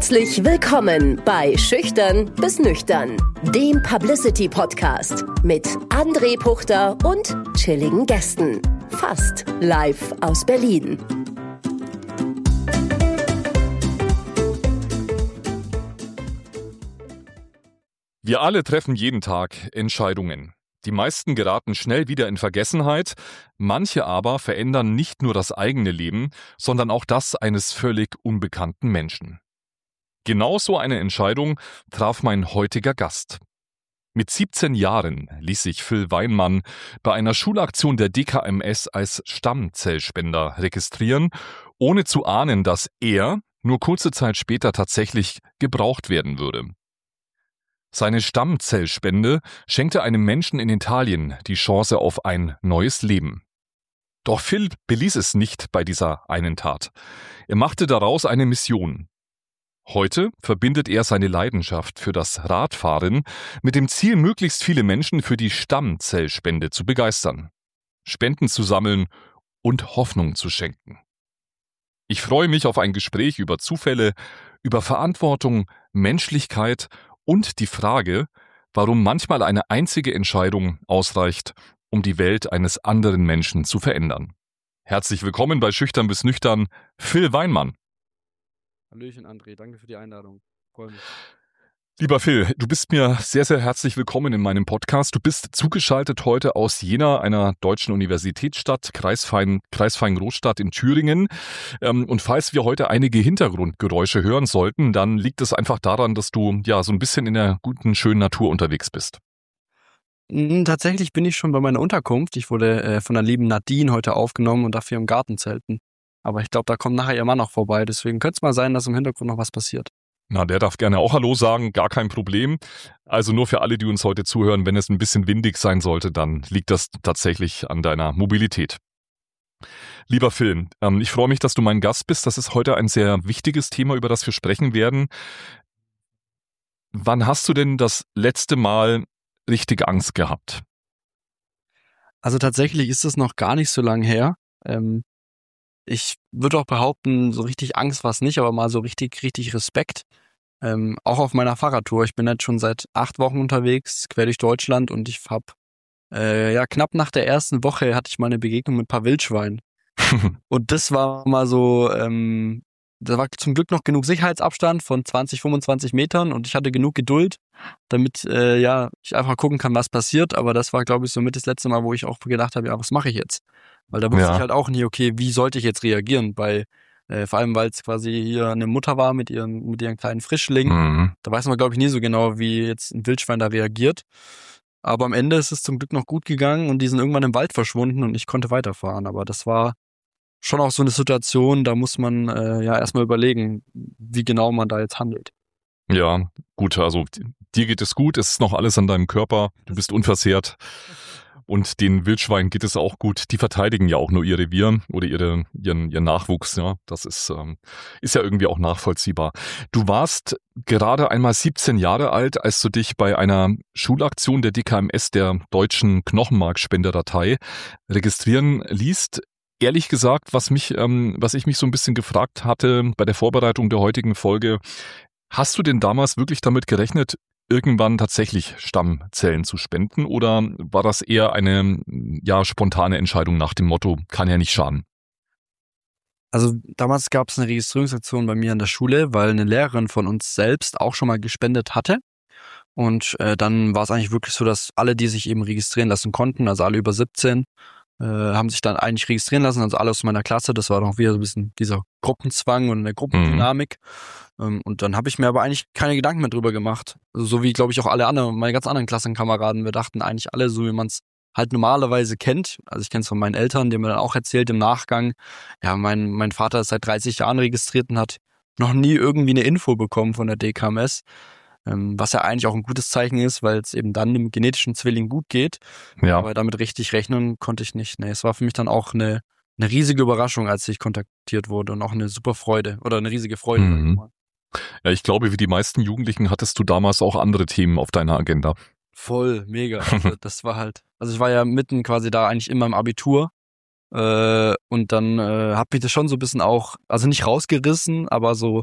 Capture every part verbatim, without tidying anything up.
Herzlich willkommen bei Schüchtern bis Nüchtern, dem Publicity-Podcast mit André Puchter und chilligen Gästen. Fast live aus Berlin. Wir alle treffen jeden Tag Entscheidungen. Die meisten geraten schnell wieder in Vergessenheit, manche aber verändern nicht nur das eigene Leben, sondern auch das eines völlig unbekannten Menschen. Genau so eine Entscheidung traf mein heutiger Gast. Mit siebzehn Jahren ließ sich Phil Weinmann bei einer Schulaktion der D K M S als Stammzellspender registrieren, ohne zu ahnen, dass er nur kurze Zeit später tatsächlich gebraucht werden würde. Seine Stammzellspende schenkte einem Menschen in Italien die Chance auf ein neues Leben. Doch Phil beließ es nicht bei dieser einen Tat. Er machte daraus eine Mission. Heute verbindet er seine Leidenschaft für das Radfahren mit dem Ziel, möglichst viele Menschen für die Stammzellspende zu begeistern, Spenden zu sammeln und Hoffnung zu schenken. Ich freue mich auf ein Gespräch über Zufälle, über Verantwortung, Menschlichkeit und die Frage, warum manchmal eine einzige Entscheidung ausreicht, um die Welt eines anderen Menschen zu verändern. Herzlich willkommen bei Schüchtern bis Nüchtern, Phil Weinmann. Hallöchen André, danke für die Einladung. Freue mich. Lieber Phil, du bist mir sehr, sehr herzlich willkommen in meinem Podcast. Du bist zugeschaltet heute aus Jena, einer deutschen Universitätsstadt, Kreisfein, Kreisfein-Großstadt in Thüringen. Und falls wir heute einige Hintergrundgeräusche hören sollten, dann liegt es einfach daran, dass du ja so ein bisschen in der guten, schönen Natur unterwegs bist. Tatsächlich bin ich schon bei meiner Unterkunft. Ich wurde äh, von der lieben Nadine heute aufgenommen und dafür im Garten zelten. Aber ich glaube, da kommt nachher ihr Mann noch vorbei. Deswegen könnte es mal sein, dass im Hintergrund noch was passiert. Na, der darf gerne auch Hallo sagen, gar kein Problem. Also nur für alle, die uns heute zuhören, wenn es ein bisschen windig sein sollte, dann liegt das tatsächlich an deiner Mobilität. Lieber Phil, ähm, ich freue mich, dass du mein Gast bist. Das ist heute ein sehr wichtiges Thema, über das wir sprechen werden. Wann hast du denn das letzte Mal richtig Angst gehabt? Also tatsächlich ist es noch gar nicht so lange her. Ähm, Ich würde auch behaupten, so richtig Angst war es nicht, aber mal so richtig, richtig Respekt. Ähm, auch auf meiner Fahrradtour. Ich bin jetzt schon seit acht Wochen unterwegs, quer durch Deutschland und ich habe, äh, ja, knapp nach der ersten Woche hatte ich mal eine Begegnung mit ein paar Wildschweinen. Und das war mal so, ähm, da war zum Glück noch genug Sicherheitsabstand von zwanzig, fünfundzwanzig Metern und ich hatte genug Geduld, damit, äh, ja, ich einfach gucken kann, was passiert. Aber das war, glaube ich, so mit das letzte Mal, wo ich auch gedacht habe, ja, was mache ich jetzt? Weil da wusste Ja. ich halt auch nie, okay, wie sollte ich jetzt reagieren? Bei, äh, vor allem, weil es quasi hier eine Mutter war mit ihren, mit ihren kleinen Frischlingen. Mhm. Da weiß man, glaube ich, nie so genau, wie jetzt ein Wildschwein da reagiert. Aber am Ende ist es zum Glück noch gut gegangen und die sind irgendwann im Wald verschwunden und ich konnte weiterfahren. Aber das war schon auch so eine Situation, da muss man äh, ja erstmal überlegen, wie genau man da jetzt handelt. Ja, gut, also dir geht es gut, es ist noch alles an deinem Körper, du bist unversehrt. Und den Wildschweinen geht es auch gut. Die verteidigen ja auch nur ihr Revier oder ihre, ihren, ihren Nachwuchs. Ja, das ist, ähm, ist ja irgendwie auch nachvollziehbar. Du warst gerade einmal siebzehn Jahre alt, als du dich bei einer Schulaktion der D K M S, der Deutschen Knochenmarkspenderdatei, registrieren ließt. Ehrlich gesagt, was mich, ähm, was ich mich so ein bisschen gefragt hatte bei der Vorbereitung der heutigen Folge, hast du denn damals wirklich damit gerechnet, irgendwann tatsächlich Stammzellen zu spenden, oder war das eher eine ja spontane Entscheidung nach dem Motto, kann ja nicht schaden? Also damals gab es eine Registrierungsaktion bei mir an der Schule, weil eine Lehrerin von uns selbst auch schon mal gespendet hatte. Und äh, dann war es eigentlich wirklich so, dass alle, die sich eben registrieren lassen konnten, also alle über siebzehn, äh, haben sich dann eigentlich registrieren lassen, also alle aus meiner Klasse. Das war noch wieder so ein bisschen dieser Gruppenzwang und eine Gruppendynamik. Mhm. Ähm, und dann habe ich mir aber eigentlich keine Gedanken mehr drüber gemacht. Also, so wie, glaube ich, auch alle anderen, meine ganz anderen Klassenkameraden. Wir dachten eigentlich alle, so wie man es halt normalerweise kennt. Also ich kenne es von meinen Eltern, die haben mir dann auch erzählt im Nachgang. Ja, mein, mein Vater ist seit dreißig Jahren registriert und hat noch nie irgendwie eine Info bekommen von der D K M S. Was ja eigentlich auch ein gutes Zeichen ist, weil es eben dann dem genetischen Zwilling gut geht. Ja. Aber damit richtig rechnen konnte ich nicht. Nee, es war für mich dann auch eine, eine riesige Überraschung, als ich kontaktiert wurde und auch eine super Freude oder eine riesige Freude. Mhm. Ja, ich glaube, wie die meisten Jugendlichen hattest du damals auch andere Themen auf deiner Agenda. Voll, mega. Also das war halt, also ich war ja mitten quasi da eigentlich immer im Abitur. Äh, und dann äh, hat mich das schon so ein bisschen auch, also nicht rausgerissen, aber so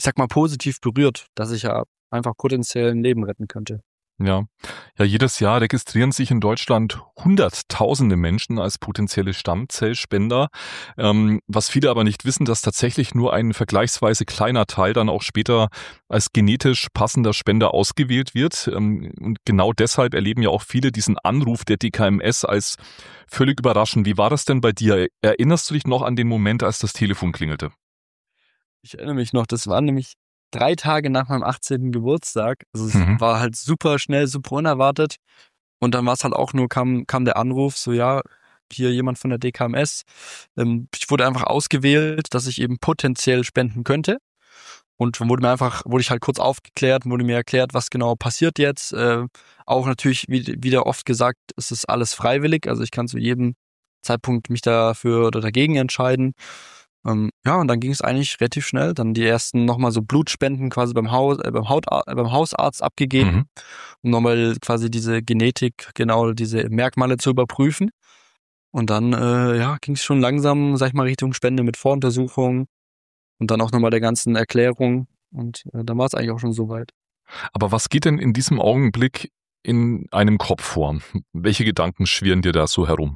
ich sag mal, positiv berührt, dass ich ja einfach potenziell ein Leben retten könnte. Ja. Ja, jedes Jahr registrieren sich in Deutschland hunderttausende Menschen als potenzielle Stammzellspender. Ähm, was viele aber nicht wissen, dass tatsächlich nur ein vergleichsweise kleiner Teil dann auch später als genetisch passender Spender ausgewählt wird. Ähm, und genau deshalb erleben ja auch viele diesen Anruf der D K M S als völlig überraschend. Wie war das denn bei dir? Erinnerst du dich noch an den Moment, als das Telefon klingelte? Ich erinnere mich noch, das war nämlich drei Tage nach meinem achtzehnten Geburtstag. Also es Mhm. war halt super schnell, super unerwartet. Und dann war es halt auch nur, kam, kam der Anruf, so ja, hier jemand von der D K M S. Ähm, ich wurde einfach ausgewählt, dass ich eben potenziell spenden könnte. Und dann wurde mir einfach, wurde ich halt kurz aufgeklärt, wurde mir erklärt, was genau passiert jetzt. Äh, auch natürlich, wie wieder oft gesagt, es ist alles freiwillig. Also ich kann zu jedem Zeitpunkt mich dafür oder dagegen entscheiden. Ähm, ja, und dann ging es eigentlich relativ schnell. Dann die ersten nochmal so Blutspenden quasi beim Haus, äh, beim, Hautar- äh, beim Hausarzt abgegeben, Mhm. um nochmal quasi diese Genetik, genau diese Merkmale zu überprüfen. Und dann, äh, ja, ging es schon langsam, sag ich mal, Richtung Spende mit Voruntersuchung und dann auch nochmal der ganzen Erklärung. Und äh, dann war es eigentlich auch schon soweit. Aber was geht denn in diesem Augenblick in einem Kopf vor? Welche Gedanken schwirren dir da so herum?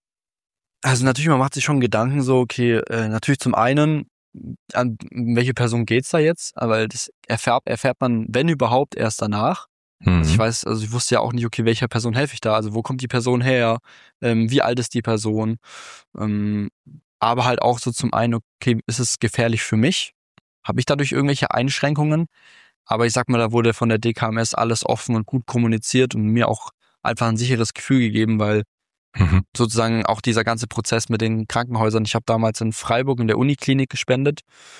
Also natürlich, man macht sich schon Gedanken so, okay, äh, natürlich zum einen, an welche Person geht's da jetzt? Aber das erfährt, erfährt man, wenn überhaupt, erst danach. Also ich Mhm. weiß, also ich wusste ja auch nicht, okay, welcher Person helfe ich da? Also wo kommt die Person her? Ähm, wie alt ist die Person? Ähm, aber halt auch so zum einen, okay, ist es gefährlich für mich? Habe ich dadurch irgendwelche Einschränkungen? Aber ich sag mal, da wurde von der D K M S alles offen und gut kommuniziert und mir auch einfach ein sicheres Gefühl gegeben, weil Mhm. sozusagen auch dieser ganze Prozess mit den Krankenhäusern. Ich habe damals in Freiburg in der Uniklinik gespendet.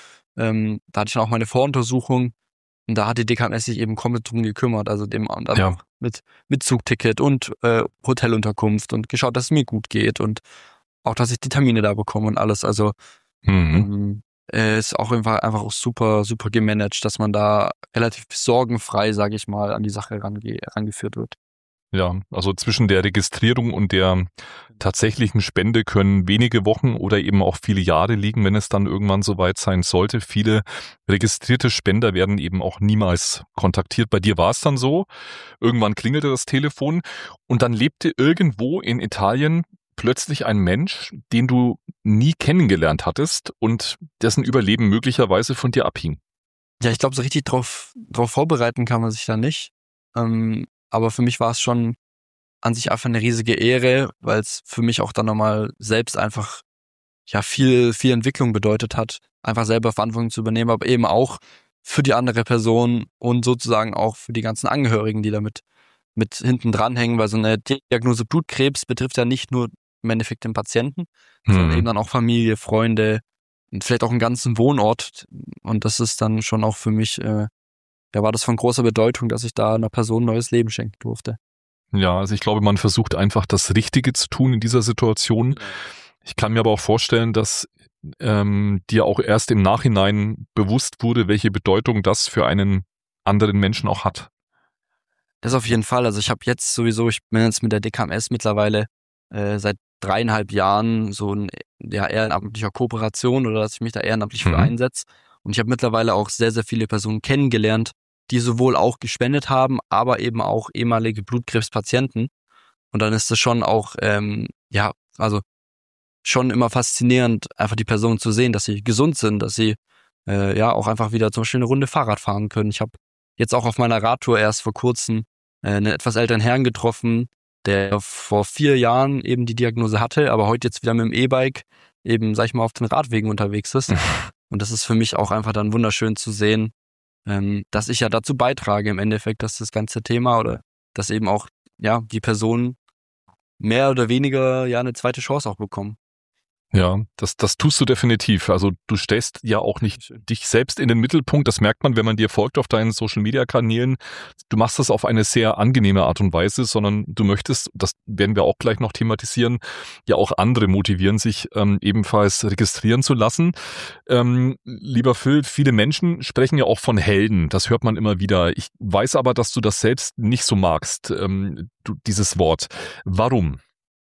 Ähm, da hatte ich dann auch meine Voruntersuchung und da hat die D K M S sich eben komplett drum gekümmert. Also dem und dann Ja. auch mit, mit Zugticket und äh, Hotelunterkunft und geschaut, dass es mir gut geht und auch, dass ich die Termine da bekomme und alles. Also Mhm. ähm, äh, ist auch einfach, einfach auch super, super gemanagt, dass man da relativ sorgenfrei, sage ich mal, an die Sache range, rangeführt wird. Ja, also zwischen der Registrierung und der tatsächlichen Spende können wenige Wochen oder eben auch viele Jahre liegen, wenn es dann irgendwann soweit sein sollte. Viele registrierte Spender werden eben auch niemals kontaktiert. Bei dir war es dann so. Irgendwann klingelte das Telefon und dann lebte irgendwo in Italien plötzlich ein Mensch, den du nie kennengelernt hattest und dessen Überleben möglicherweise von dir abhing. Ja, ich glaube, so richtig drauf, drauf vorbereiten kann man sich da nicht. Ähm, aber für mich war es schon an sich einfach eine riesige Ehre, weil es für mich auch dann nochmal selbst einfach ja viel, viel Entwicklung bedeutet hat, einfach selber Verantwortung zu übernehmen, aber eben auch für die andere Person und sozusagen auch für die ganzen Angehörigen, die damit mit hinten dranhängen, weil so eine Diagnose Blutkrebs betrifft ja nicht nur im Endeffekt den Patienten, sondern Hm. eben dann auch Familie, Freunde und vielleicht auch einen ganzen Wohnort. Und das ist dann schon auch für mich, äh, da war das von großer Bedeutung, dass ich da einer Person neues Leben schenken durfte. Ja, also ich glaube, man versucht einfach das Richtige zu tun in dieser Situation. Ich kann mir aber auch vorstellen, dass ähm, dir auch erst im Nachhinein bewusst wurde, welche Bedeutung das für einen anderen Menschen auch hat. Das auf jeden Fall. Also ich habe jetzt sowieso, ich bin jetzt mit der D K M S mittlerweile äh, seit dreieinhalb Jahren so ein ja, ehrenamtlicher Kooperation oder dass ich mich da ehrenamtlich für Mhm. einsetze. Und ich habe mittlerweile auch sehr, sehr viele Personen kennengelernt, die sowohl auch gespendet haben, aber eben auch ehemalige Blutkrebspatienten. Und dann ist es schon auch, ähm, ja, also schon immer faszinierend, einfach die Personen zu sehen, dass sie gesund sind, dass sie äh, ja auch einfach wieder zum Beispiel eine Runde Fahrrad fahren können. Ich habe jetzt auch auf meiner Radtour erst vor kurzem äh, einen etwas älteren Herrn getroffen, der vor vier Jahren eben die Diagnose hatte, aber heute jetzt wieder mit dem E-Bike eben, sag ich mal, auf den Radwegen unterwegs ist. Und das ist für mich auch einfach dann wunderschön zu sehen, ähm, dass ich ja dazu beitrage im Endeffekt, dass das ganze Thema oder dass eben auch ja die Personen mehr oder weniger ja eine zweite Chance auch bekommen. Ja, das, das tust du definitiv. Also du stellst ja auch nicht dich selbst in den Mittelpunkt. Das merkt man, wenn man dir folgt auf deinen Social-Media-Kanälen. Du machst das auf eine sehr angenehme Art und Weise, sondern du möchtest, das werden wir auch gleich noch thematisieren, ja auch andere motivieren, sich ähm, ebenfalls registrieren zu lassen. Ähm, lieber Phil, viele Menschen sprechen ja auch von Helden. Das hört man immer wieder. Ich weiß aber, dass du das selbst nicht so magst, ähm, du, dieses Wort. Warum?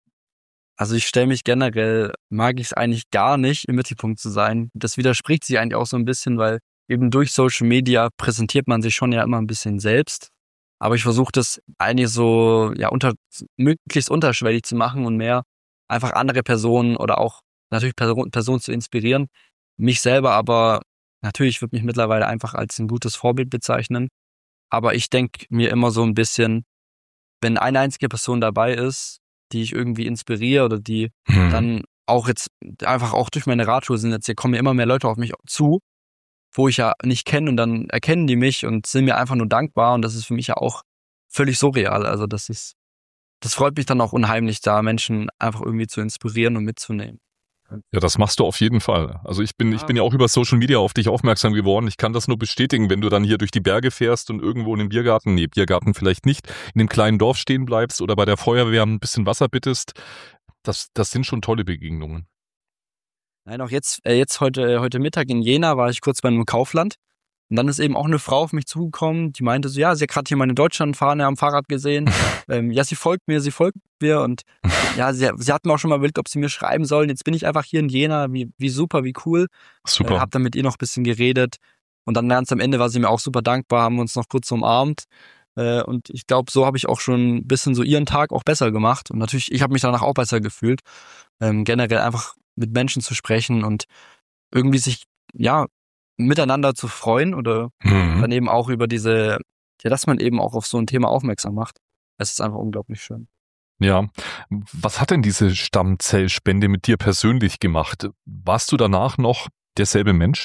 Also ich stelle mich generell, mag ich es eigentlich gar nicht, im Mittelpunkt zu sein. Das widerspricht sich eigentlich auch so ein bisschen, weil eben durch Social Media präsentiert man sich schon ja immer ein bisschen selbst. Aber ich versuche das eigentlich so, ja, unter, möglichst unterschwellig zu machen und mehr einfach andere Personen oder auch natürlich Person, Personen zu inspirieren. Mich selber aber, natürlich würde mich mittlerweile einfach als ein gutes Vorbild bezeichnen. Aber ich denke mir immer so ein bisschen, wenn eine einzige Person dabei ist, die ich irgendwie inspiriere oder die Mhm. dann auch jetzt einfach auch durch meine Radtour sind jetzt, hier kommen ja immer mehr Leute auf mich zu, wo ich ja nicht kenne und dann erkennen die mich und sind mir einfach nur dankbar und das ist für mich ja auch völlig surreal. Also das ist, das freut mich dann auch unheimlich, da Menschen einfach irgendwie zu inspirieren und mitzunehmen. Ja, das machst du auf jeden Fall. Also ich bin, ich Ja. bin ja auch über Social Media auf dich aufmerksam geworden. Ich kann das nur bestätigen, wenn du dann hier durch die Berge fährst und irgendwo in den Biergarten, nee, Biergarten vielleicht nicht, in einem kleinen Dorf stehen bleibst oder bei der Feuerwehr ein bisschen Wasser bittest. Das, das sind schon tolle Begegnungen. Nein, auch jetzt, äh, jetzt heute, heute Mittag in Jena war ich kurz bei einem Kaufland. Und dann ist eben auch eine Frau auf mich zugekommen, die meinte so, ja, sie hat gerade hier meine Deutschlandfahne am Fahrrad gesehen. ähm, ja, sie folgt mir, sie folgt mir und ja, sie, sie hat mir auch schon mal überlegt, ob sie mir schreiben sollen. Jetzt bin ich einfach hier in Jena, wie, wie super, wie cool. Super. Äh, hab dann mit ihr noch ein bisschen geredet und dann ganz am Ende war sie mir auch super dankbar, haben uns noch kurz umarmt. Äh, und ich glaube, so habe ich auch schon ein bisschen so ihren Tag auch besser gemacht. Und natürlich, ich habe mich danach auch besser gefühlt. Ähm, generell einfach mit Menschen zu sprechen und irgendwie sich, ja, miteinander zu freuen oder Mhm. dann eben auch über diese, ja, dass man eben auch auf so ein Thema aufmerksam macht. Es ist einfach unglaublich schön. Ja. Was hat denn diese Stammzellspende mit dir persönlich gemacht? Warst du danach noch derselbe Mensch?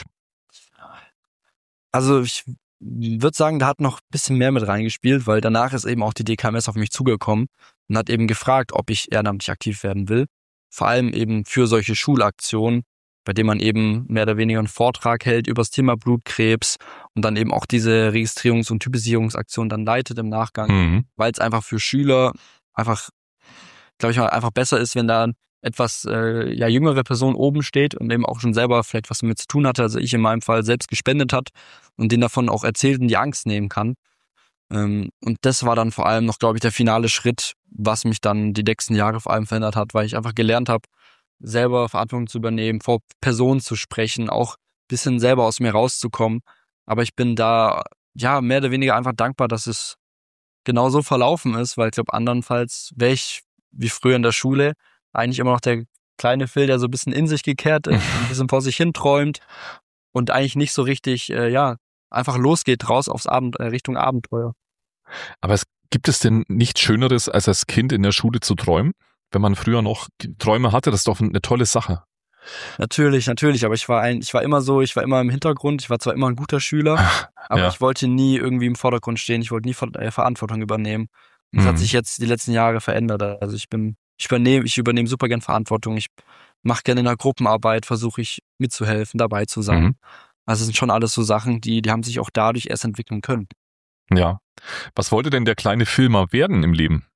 Also ich würde sagen, da hat noch ein bisschen mehr mit reingespielt, weil danach ist eben auch die D K M S auf mich zugekommen und hat eben gefragt, ob ich ehrenamtlich aktiv werden will. Vor allem eben für solche Schulaktionen, bei denen man eben mehr oder weniger einen Vortrag hält über das Thema Blutkrebs und dann eben auch diese Registrierungs- und Typisierungsaktion dann leitet im Nachgang, Mhm. weil es einfach für Schüler einfach, glaube ich mal, einfach besser ist, wenn da etwas äh, ja jüngere Person oben steht und eben auch schon selber vielleicht was damit zu tun hatte, also ich in meinem Fall selbst gespendet hat und den davon auch erzählt und die Angst nehmen kann. Ähm, und das war dann vor allem noch, glaube ich, der finale Schritt, was mich dann die nächsten Jahre vor allem verändert hat, weil ich einfach gelernt habe, selber Verantwortung zu übernehmen, vor Personen zu sprechen, auch ein bisschen selber aus mir rauszukommen. Aber ich bin da ja mehr oder weniger einfach dankbar, dass es genau so verlaufen ist, weil ich glaube, andernfalls wäre ich wie früher in der Schule eigentlich immer noch der kleine Phil, der so ein bisschen in sich gekehrt ist, ein bisschen vor sich hin träumt und eigentlich nicht so richtig, äh, ja, einfach losgeht raus aufs Abend, äh, Richtung Abenteuer. Aber es, gibt es denn nichts Schöneres, als als Kind in der Schule zu träumen? Wenn man früher noch Träume hatte, das ist doch eine tolle Sache. Natürlich, natürlich, aber ich war ein, ich war immer so, ich war immer im Hintergrund, ich war zwar immer ein guter Schüler, aber Ja. ich wollte nie irgendwie im Vordergrund stehen, ich wollte nie Ver äh, Verantwortung übernehmen. Und das Mhm. hat sich jetzt die letzten Jahre verändert. Also ich bin, ich übernehme, ich übernehme super gern Verantwortung. Ich mache gerne in der Gruppenarbeit, versuche ich mitzuhelfen, dabei zu sein. Mhm. Also es sind schon alles so Sachen, die, die haben sich auch dadurch erst entwickeln können. Ja. Was wollte denn der kleine Phil mal werden im Leben?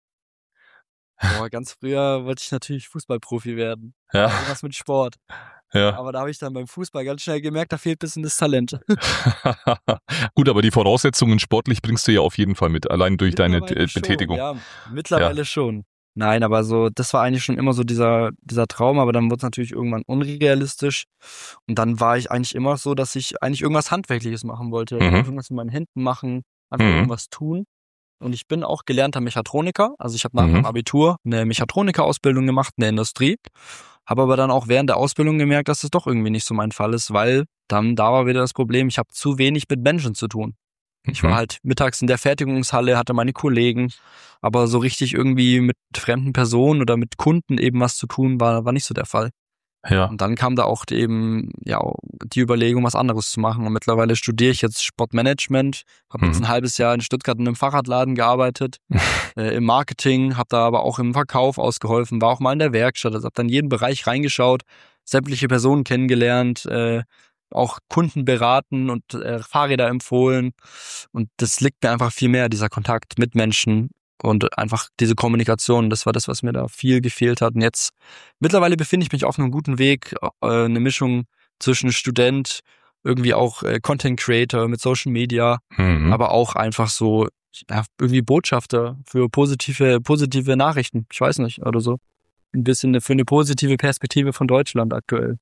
Boah, ganz früher wollte ich natürlich Fußballprofi werden. Ja. Irgendwas mit Sport. Ja. Aber da habe ich dann beim Fußball ganz schnell gemerkt, da fehlt ein bisschen das Talent. Gut, aber die Voraussetzungen sportlich bringst du ja auf jeden Fall mit, allein durch deine Mittlerweile äh, schon, Betätigung. Ja, mittlerweile schon. Nein, aber so, das war eigentlich schon immer so dieser, dieser Traum, aber dann wurde es natürlich irgendwann unrealistisch. Und dann war ich eigentlich immer so, dass ich eigentlich irgendwas Handwerkliches machen wollte. Mhm. Irgendwas mit meinen Händen machen, einfach Mhm. irgendwas tun. Und ich bin auch gelernter Mechatroniker. Also ich habe nach Mhm. meinem Abitur eine Mechatroniker-Ausbildung gemacht in der Industrie. Habe aber dann auch während der Ausbildung gemerkt, dass es doch irgendwie nicht so mein Fall ist, weil dann da war wieder das Problem, ich habe zu wenig mit Menschen zu tun. Ich war Mhm. halt mittags in der Fertigungshalle, hatte meine Kollegen, aber so richtig irgendwie mit fremden Personen oder mit Kunden eben was zu tun, war, war nicht so der Fall. Ja. Und dann kam da auch eben ja die Überlegung, was anderes zu machen. Und mittlerweile studiere ich jetzt Sportmanagement, habe jetzt Mhm. ein halbes Jahr in Stuttgart in einem Fahrradladen gearbeitet, äh, im Marketing, habe da aber auch im Verkauf ausgeholfen, war auch mal in der Werkstatt, also habe dann jeden Bereich reingeschaut, sämtliche Personen kennengelernt, äh, auch Kunden beraten und äh, Fahrräder empfohlen. Und das liegt mir einfach viel mehr, dieser Kontakt mit Menschen und einfach diese Kommunikation. Das war das, was mir da viel gefehlt hat. Und jetzt, mittlerweile befinde ich mich auf einem guten Weg, äh, eine Mischung zwischen Student, irgendwie auch äh, Content Creator mit Social Media, Mhm. aber auch einfach so ja, irgendwie Botschafter für positive, positive Nachrichten. Ich weiß nicht, oder so. Ein bisschen für eine positive Perspektive von Deutschland aktuell.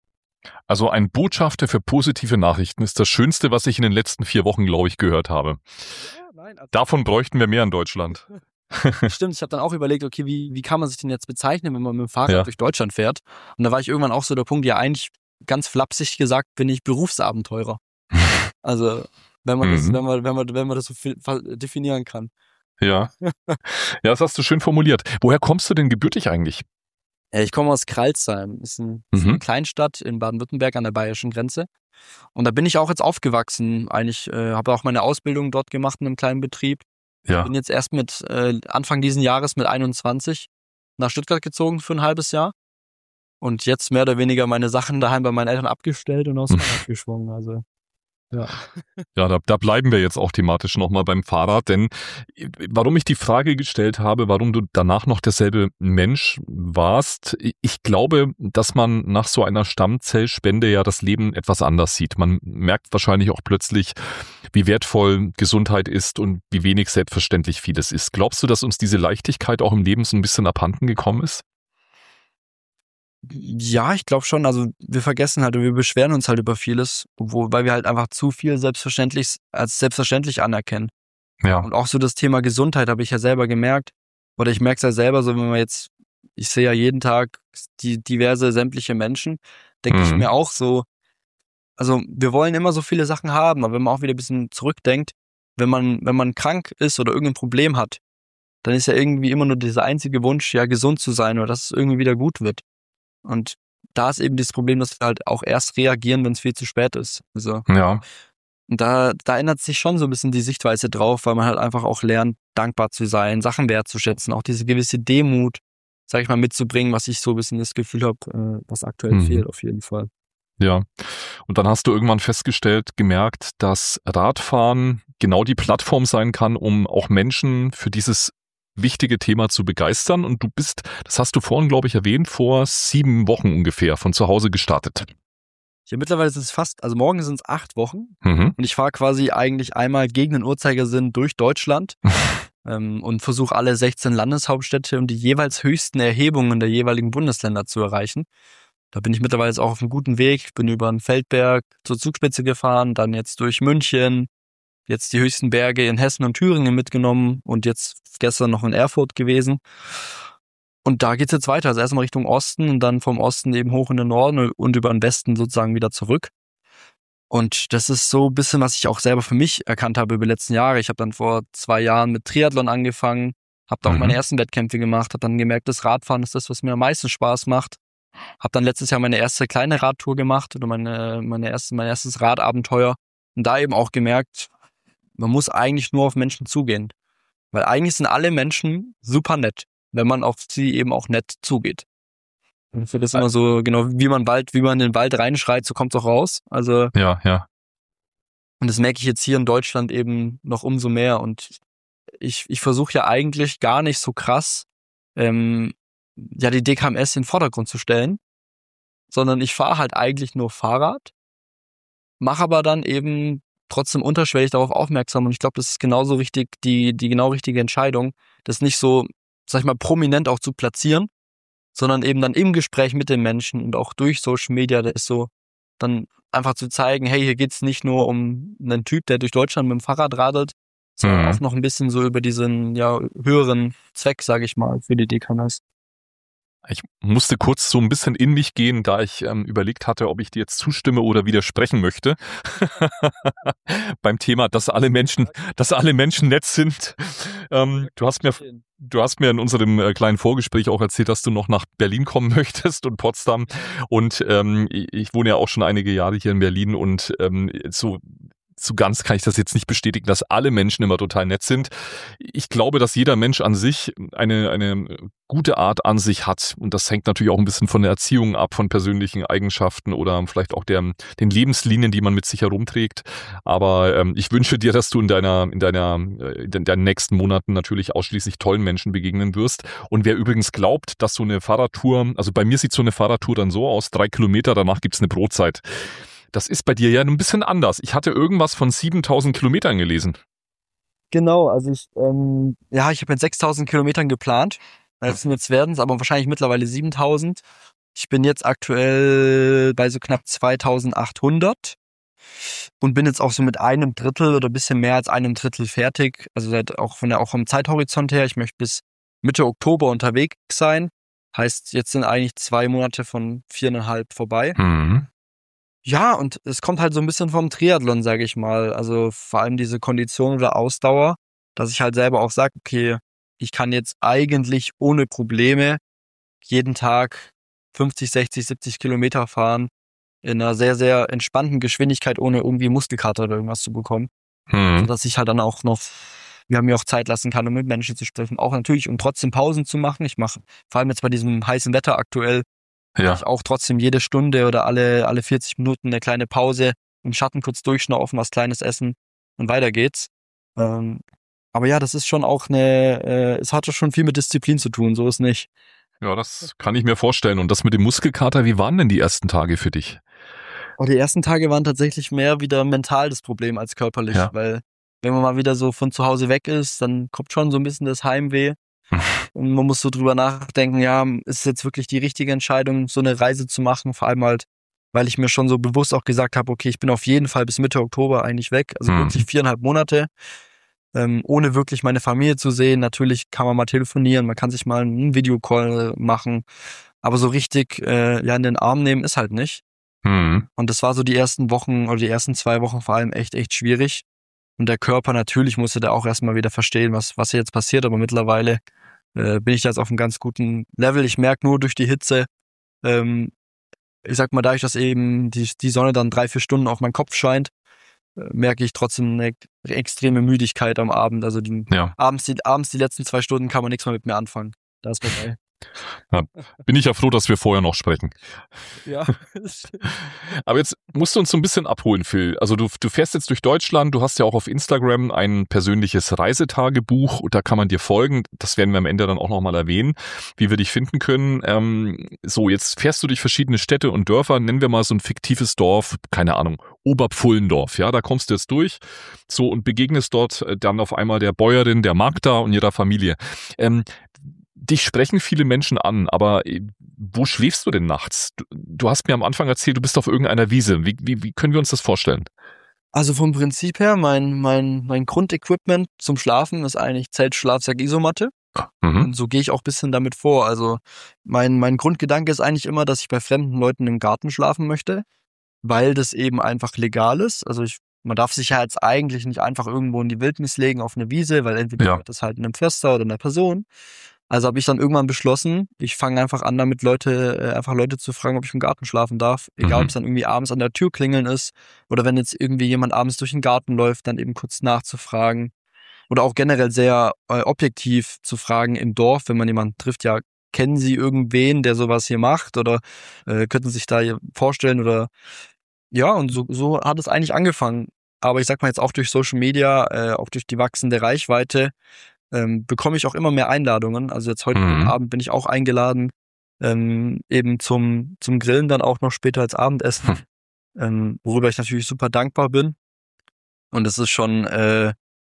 Also ein Botschafter für positive Nachrichten ist das Schönste, was ich in den letzten vier Wochen, glaube ich, gehört habe. Ja, nein, also Davon bräuchten wir mehr in Deutschland. Stimmt, ich habe dann auch überlegt, okay, wie, wie kann man sich denn jetzt bezeichnen, wenn man mit dem Fahrrad Ja. durch Deutschland fährt? Und da war ich irgendwann auch so der Punkt, ja eigentlich ganz flapsig gesagt, bin ich Berufsabenteurer. Also wenn man das, Mhm. wenn man, wenn man, wenn man das so fi- fa- definieren kann. Ja. Ja, das hast du schön formuliert. Woher kommst du denn gebürtig eigentlich? Ja, ich komme aus Kralsheim, ist, ein, ist Mhm. eine Kleinstadt in Baden-Württemberg an der bayerischen Grenze. Und da bin ich auch jetzt aufgewachsen. Eigentlich äh, habe auch meine Ausbildung dort gemacht in einem kleinen Betrieb. Ja. Bin jetzt erst mit äh, Anfang diesen Jahres mit einundzwanzig nach Stuttgart gezogen für ein halbes Jahr. Und jetzt mehr oder weniger meine Sachen daheim bei meinen Eltern abgestellt und aufs Fahrrad geschwungen. Also ja. Ja, da, da bleiben wir jetzt auch thematisch nochmal beim Fahrrad, denn äh, warum ich die Frage gestellt habe, warum du danach noch derselbe Mensch warst, ich glaube, dass man nach so einer Stammzellspende ja das Leben etwas anders sieht. Man merkt wahrscheinlich auch plötzlich, wie wertvoll Gesundheit ist und wie wenig selbstverständlich vieles ist. Glaubst du, dass uns diese Leichtigkeit auch im Leben so ein bisschen abhanden gekommen ist? Ja, ich glaube schon. Also wir vergessen halt und wir beschweren uns halt über vieles, wo, weil wir halt einfach zu viel selbstverständlich als selbstverständlich anerkennen. Ja. Und auch so das Thema Gesundheit habe ich ja selber gemerkt. Oder ich merke es ja selber, so wenn man jetzt, ich sehe ja jeden Tag die diverse sämtliche Menschen, denke ich Mhm. mir auch so, also wir wollen immer so viele Sachen haben, aber wenn man auch wieder ein bisschen zurückdenkt, wenn man, wenn man krank ist oder irgendein Problem hat, dann ist ja irgendwie immer nur dieser einzige Wunsch, ja gesund zu sein oder dass es irgendwie wieder gut wird. Und da ist eben das Problem, dass wir halt auch erst reagieren, wenn es viel zu spät ist. Also Ja. und da, da ändert sich schon so ein bisschen die Sichtweise drauf, weil man halt einfach auch lernt, dankbar zu sein, Sachen wertzuschätzen, auch diese gewisse Demut, sag ich mal, mitzubringen, was ich so ein bisschen das Gefühl habe, äh, was aktuell Mhm. fehlt auf jeden Fall. Ja. Und dann hast du irgendwann festgestellt, gemerkt, dass Radfahren genau die Plattform sein kann, um auch Menschen für dieses wichtige Thema zu begeistern. Und du bist, das hast du vorhin, glaube ich, erwähnt, vor sieben Wochen ungefähr von zu Hause gestartet. Ja, mittlerweile sind es fast, also morgen sind es acht Wochen Mhm. und ich fahre quasi eigentlich einmal gegen den Uhrzeigersinn durch Deutschland ähm, und versuche alle sechzehn Landeshauptstädte und die jeweils höchsten Erhebungen der jeweiligen Bundesländer zu erreichen. Da bin ich mittlerweile jetzt auch auf einem guten Weg. Ich bin über den Feldberg zur Zugspitze gefahren, dann jetzt durch München, jetzt die höchsten Berge in Hessen und Thüringen mitgenommen und jetzt gestern noch in Erfurt gewesen. Und da geht's jetzt weiter. Also erstmal Richtung Osten und dann vom Osten eben hoch in den Norden und über den Westen sozusagen wieder zurück. Und das ist so ein bisschen, was ich auch selber für mich erkannt habe über die letzten Jahre. Ich habe dann vor zwei Jahren mit Triathlon angefangen, habe da auch Mhm. meine ersten Wettkämpfe gemacht, habe dann gemerkt, das Radfahren ist das, was mir am meisten Spaß macht. Habe dann letztes Jahr meine erste kleine Radtour gemacht oder meine, meine erste, mein erstes Radabenteuer. Und da eben auch gemerkt, man muss eigentlich nur auf Menschen zugehen. Weil eigentlich sind alle Menschen super nett, wenn man auf sie eben auch nett zugeht. Und ich finde das immer so, genau wie man Wald, wie man in den Wald reinschreit, so kommt's auch raus. Also, Ja, ja. und das merke ich jetzt hier in Deutschland eben noch umso mehr. Und ich, ich versuche ja eigentlich gar nicht so krass, ähm, ja, die D K M S in den Vordergrund zu stellen, sondern ich fahre halt eigentlich nur Fahrrad, mache aber dann eben trotzdem unterschwellig darauf aufmerksam. Und ich glaube, das ist genauso richtig, die, die genau richtige Entscheidung, das nicht so, sag ich mal, prominent auch zu platzieren, sondern eben dann im Gespräch mit den Menschen und auch durch Social Media, das ist so, dann einfach zu zeigen, hey, hier geht's nicht nur um einen Typ, der durch Deutschland mit dem Fahrrad radelt, sondern Mhm. auch noch ein bisschen so über diesen, ja, höheren Zweck, sage ich mal, für die D K M S. Ich musste kurz so ein bisschen in mich gehen, da ich ähm, überlegt hatte, ob ich dir jetzt zustimme oder widersprechen möchte. Beim Thema, dass alle Menschen, dass alle Menschen nett sind. Ähm, du hast mir, du hast mir in unserem äh, kleinen Vorgespräch auch erzählt, dass du noch nach Berlin kommen möchtest und Potsdam. Und ähm, ich, ich wohne ja auch schon einige Jahre hier in Berlin und ähm, so so ganz kann ich das jetzt nicht bestätigen, dass alle Menschen immer total nett sind. Ich glaube, dass jeder Mensch an sich eine, eine gute Art an sich hat. Und das hängt natürlich auch ein bisschen von der Erziehung ab, von persönlichen Eigenschaften oder vielleicht auch der, den Lebenslinien, die man mit sich herumträgt. Aber ähm, ich wünsche dir, dass du in deiner, in deiner, in deinen nächsten Monaten natürlich ausschließlich tollen Menschen begegnen wirst. Und wer übrigens glaubt, dass so eine Fahrradtour, also bei mir sieht so eine Fahrradtour dann so aus, drei Kilometer, danach gibt's eine Brotzeit. Das ist bei dir ja ein bisschen anders. Ich hatte irgendwas von siebentausend Kilometern gelesen. Genau, also ich, ähm, ja, ich habe mit sechstausend Kilometern geplant. Das sind jetzt werden es aber wahrscheinlich mittlerweile siebentausend. Ich bin jetzt aktuell bei so knapp zweitausendachthundert und bin jetzt auch so mit einem Drittel oder ein bisschen mehr als einem Drittel fertig. Also seit auch von der auch vom Zeithorizont her. Ich möchte bis Mitte Oktober unterwegs sein. Heißt, jetzt sind eigentlich zwei Monate von viereinhalb vorbei. Mhm. Ja, und es kommt halt so ein bisschen vom Triathlon, sage ich mal. Also vor allem diese Kondition oder Ausdauer, dass ich halt selber auch sage, okay, ich kann jetzt eigentlich ohne Probleme jeden Tag fünfzig, sechzig, siebzig Kilometer fahren in einer sehr, sehr entspannten Geschwindigkeit, ohne irgendwie Muskelkater oder irgendwas zu bekommen. Mhm. Sodass ich halt dann auch noch, wir haben mir auch Zeit lassen kann, um mit Menschen zu sprechen. Auch natürlich, um trotzdem Pausen zu machen. Ich mache vor allem jetzt bei diesem heißen Wetter aktuell, Ja. ich auch trotzdem jede Stunde oder alle alle vierzig Minuten eine kleine Pause, im Schatten kurz durchschnaufen, was Kleines essen und weiter geht's. Ähm, aber ja, das ist schon auch eine, äh, es hatte schon viel mit Disziplin zu tun, so ist nicht. Ja, das kann ich mir vorstellen. Und das mit dem Muskelkater, wie waren denn die ersten Tage für dich? Und die ersten Tage waren tatsächlich mehr wieder mental das Problem als körperlich, Ja. weil wenn man mal wieder so von zu Hause weg ist, dann kommt schon so ein bisschen das Heimweh. Und man muss so drüber nachdenken, ja, ist es jetzt wirklich die richtige Entscheidung, so eine Reise zu machen? Vor allem halt, weil ich mir schon so bewusst auch gesagt habe, okay, ich bin auf jeden Fall bis Mitte Oktober eigentlich weg. Also Mhm. wirklich viereinhalb Monate, ähm, ohne wirklich meine Familie zu sehen. Natürlich kann man mal telefonieren, man kann sich mal einen Videocall machen. Aber so richtig äh, ja in den Arm nehmen ist halt nicht. Mhm. Und das war so die ersten Wochen oder die ersten zwei Wochen vor allem echt, echt schwierig. Und der Körper natürlich musste da auch erstmal wieder verstehen, was, was hier jetzt passiert. Aber mittlerweile äh, bin ich da jetzt auf einem ganz guten Level. Ich merke nur durch die Hitze, ähm, ich sag mal, dadurch, dass eben die, die Sonne dann drei, vier Stunden auf meinen Kopf scheint, äh, merke ich trotzdem eine extreme Müdigkeit am Abend. Also die, Ja. abends, die, abends die letzten zwei Stunden kann man nichts mehr mit mir anfangen. Da ist vorbei. Bin ich ja froh, dass wir vorher noch sprechen. Ja. Aber jetzt musst du uns so ein bisschen abholen, Phil. Also du, du fährst jetzt durch Deutschland, du hast ja auch auf Instagram ein persönliches Reisetagebuch und da kann man dir folgen. Das werden wir am Ende dann auch nochmal erwähnen, wie wir dich finden können. Ähm, so, jetzt fährst du durch verschiedene Städte und Dörfer. Nennen wir mal so ein fiktives Dorf, keine Ahnung, Oberpfullendorf. Ja, da kommst du jetzt durch so und begegnest dort dann auf einmal der Bäuerin, der Magda und ihrer Familie. Ähm, Dich sprechen viele Menschen an, aber wo schläfst du denn nachts? Du, du hast mir am Anfang erzählt, du bist auf irgendeiner Wiese. Wie, wie, wie können wir uns das vorstellen? Also vom Prinzip her, mein, mein, mein Grundequipment zum Schlafen ist eigentlich Zelt, Schlafsack, Isomatte. Mhm. Und so gehe ich auch ein bisschen damit vor. Also mein, mein Grundgedanke ist eigentlich immer, dass ich bei fremden Leuten im Garten schlafen möchte, weil das eben einfach legal ist. Also ich, man darf sich ja jetzt eigentlich nicht einfach irgendwo in die Wildnis legen auf eine Wiese, weil entweder Ja. gehört das halt einem Förster oder einer Person. Also habe ich dann irgendwann beschlossen, ich fange einfach an, damit Leute, äh, einfach Leute zu fragen, ob ich im Garten schlafen darf. Egal, Mhm. ob es dann irgendwie abends an der Tür klingeln ist oder wenn jetzt irgendwie jemand abends durch den Garten läuft, dann eben kurz nachzufragen. Oder auch generell sehr äh, objektiv zu fragen im Dorf, wenn man jemanden trifft, ja, kennen Sie irgendwen, der sowas hier macht oder äh, könnten Sie sich da vorstellen oder ja, und so, so hat es eigentlich angefangen. Aber ich sag mal jetzt auch durch Social Media, äh, auch durch die wachsende Reichweite, ähm, bekomme ich auch immer mehr Einladungen. Also jetzt heute Mhm. Abend bin ich auch eingeladen, ähm, eben zum, zum Grillen dann auch noch später als Abendessen, Hm. ähm, worüber ich natürlich super dankbar bin. Und es ist schon, äh,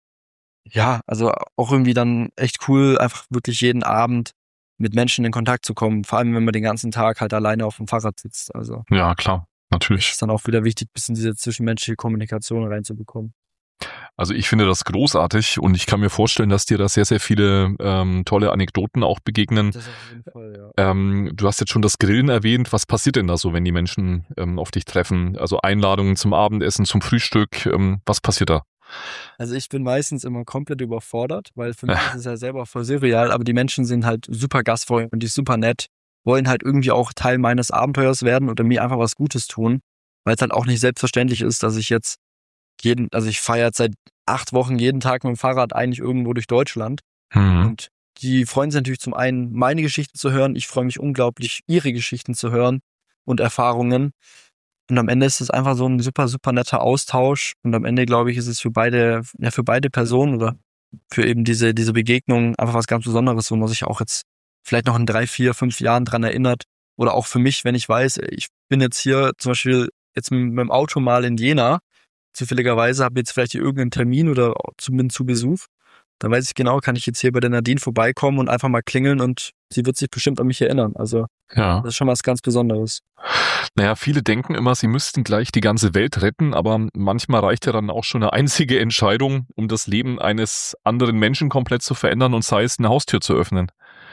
ja, also auch irgendwie dann echt cool, einfach wirklich jeden Abend mit Menschen in Kontakt zu kommen. Vor allem, wenn man den ganzen Tag halt alleine auf dem Fahrrad sitzt. Also Ja, klar, natürlich. ist dann auch wieder wichtig, ein bisschen diese zwischenmenschliche Kommunikation reinzubekommen. Also ich finde das großartig und ich kann mir vorstellen, dass dir da sehr, sehr viele ähm, tolle Anekdoten auch begegnen. Das auf jeden Fall, ja. Ähm, du hast jetzt schon das Grillen erwähnt. Was passiert denn da so, wenn die Menschen ähm, auf dich treffen? Also Einladungen zum Abendessen, zum Frühstück. Ähm, was passiert da? Also ich bin meistens immer komplett überfordert, weil für mich ist es ja selber voll surreal, aber die Menschen sind halt super gastfreundlich und die super nett, wollen halt irgendwie auch Teil meines Abenteuers werden oder mir einfach was Gutes tun, weil es halt auch nicht selbstverständlich ist, dass ich jetzt jeden, also ich fahre jetzt seit acht Wochen jeden Tag mit dem Fahrrad eigentlich irgendwo durch Deutschland Mhm. und die freuen sich natürlich zum einen, meine Geschichten zu hören, ich freue mich unglaublich, ihre Geschichten zu hören und Erfahrungen. Und am Ende ist es einfach so ein super, super netter Austausch. Und am Ende, glaube ich, ist es für beide, ja, für beide Personen oder für eben diese, diese Begegnung einfach was ganz Besonderes, wo man sich auch jetzt vielleicht noch in drei, vier, fünf Jahren dran erinnert. Oder auch für mich, wenn ich weiß, ich bin jetzt hier zum Beispiel jetzt mit, mit dem Auto mal in Jena, zufälligerweise habe jetzt vielleicht hier irgendeinen Termin oder zumindest zu Besuch. Dann weiß ich genau, kann ich jetzt hier bei der Nadine vorbeikommen und einfach mal klingeln und sie wird sich bestimmt an mich erinnern. Also Ja. Das ist schon was ganz Besonderes. Naja, viele denken immer, sie müssten gleich die ganze Welt retten, aber manchmal reicht ja dann auch schon eine einzige Entscheidung, um das Leben eines anderen Menschen komplett zu verändern und sei es eine Haustür zu öffnen.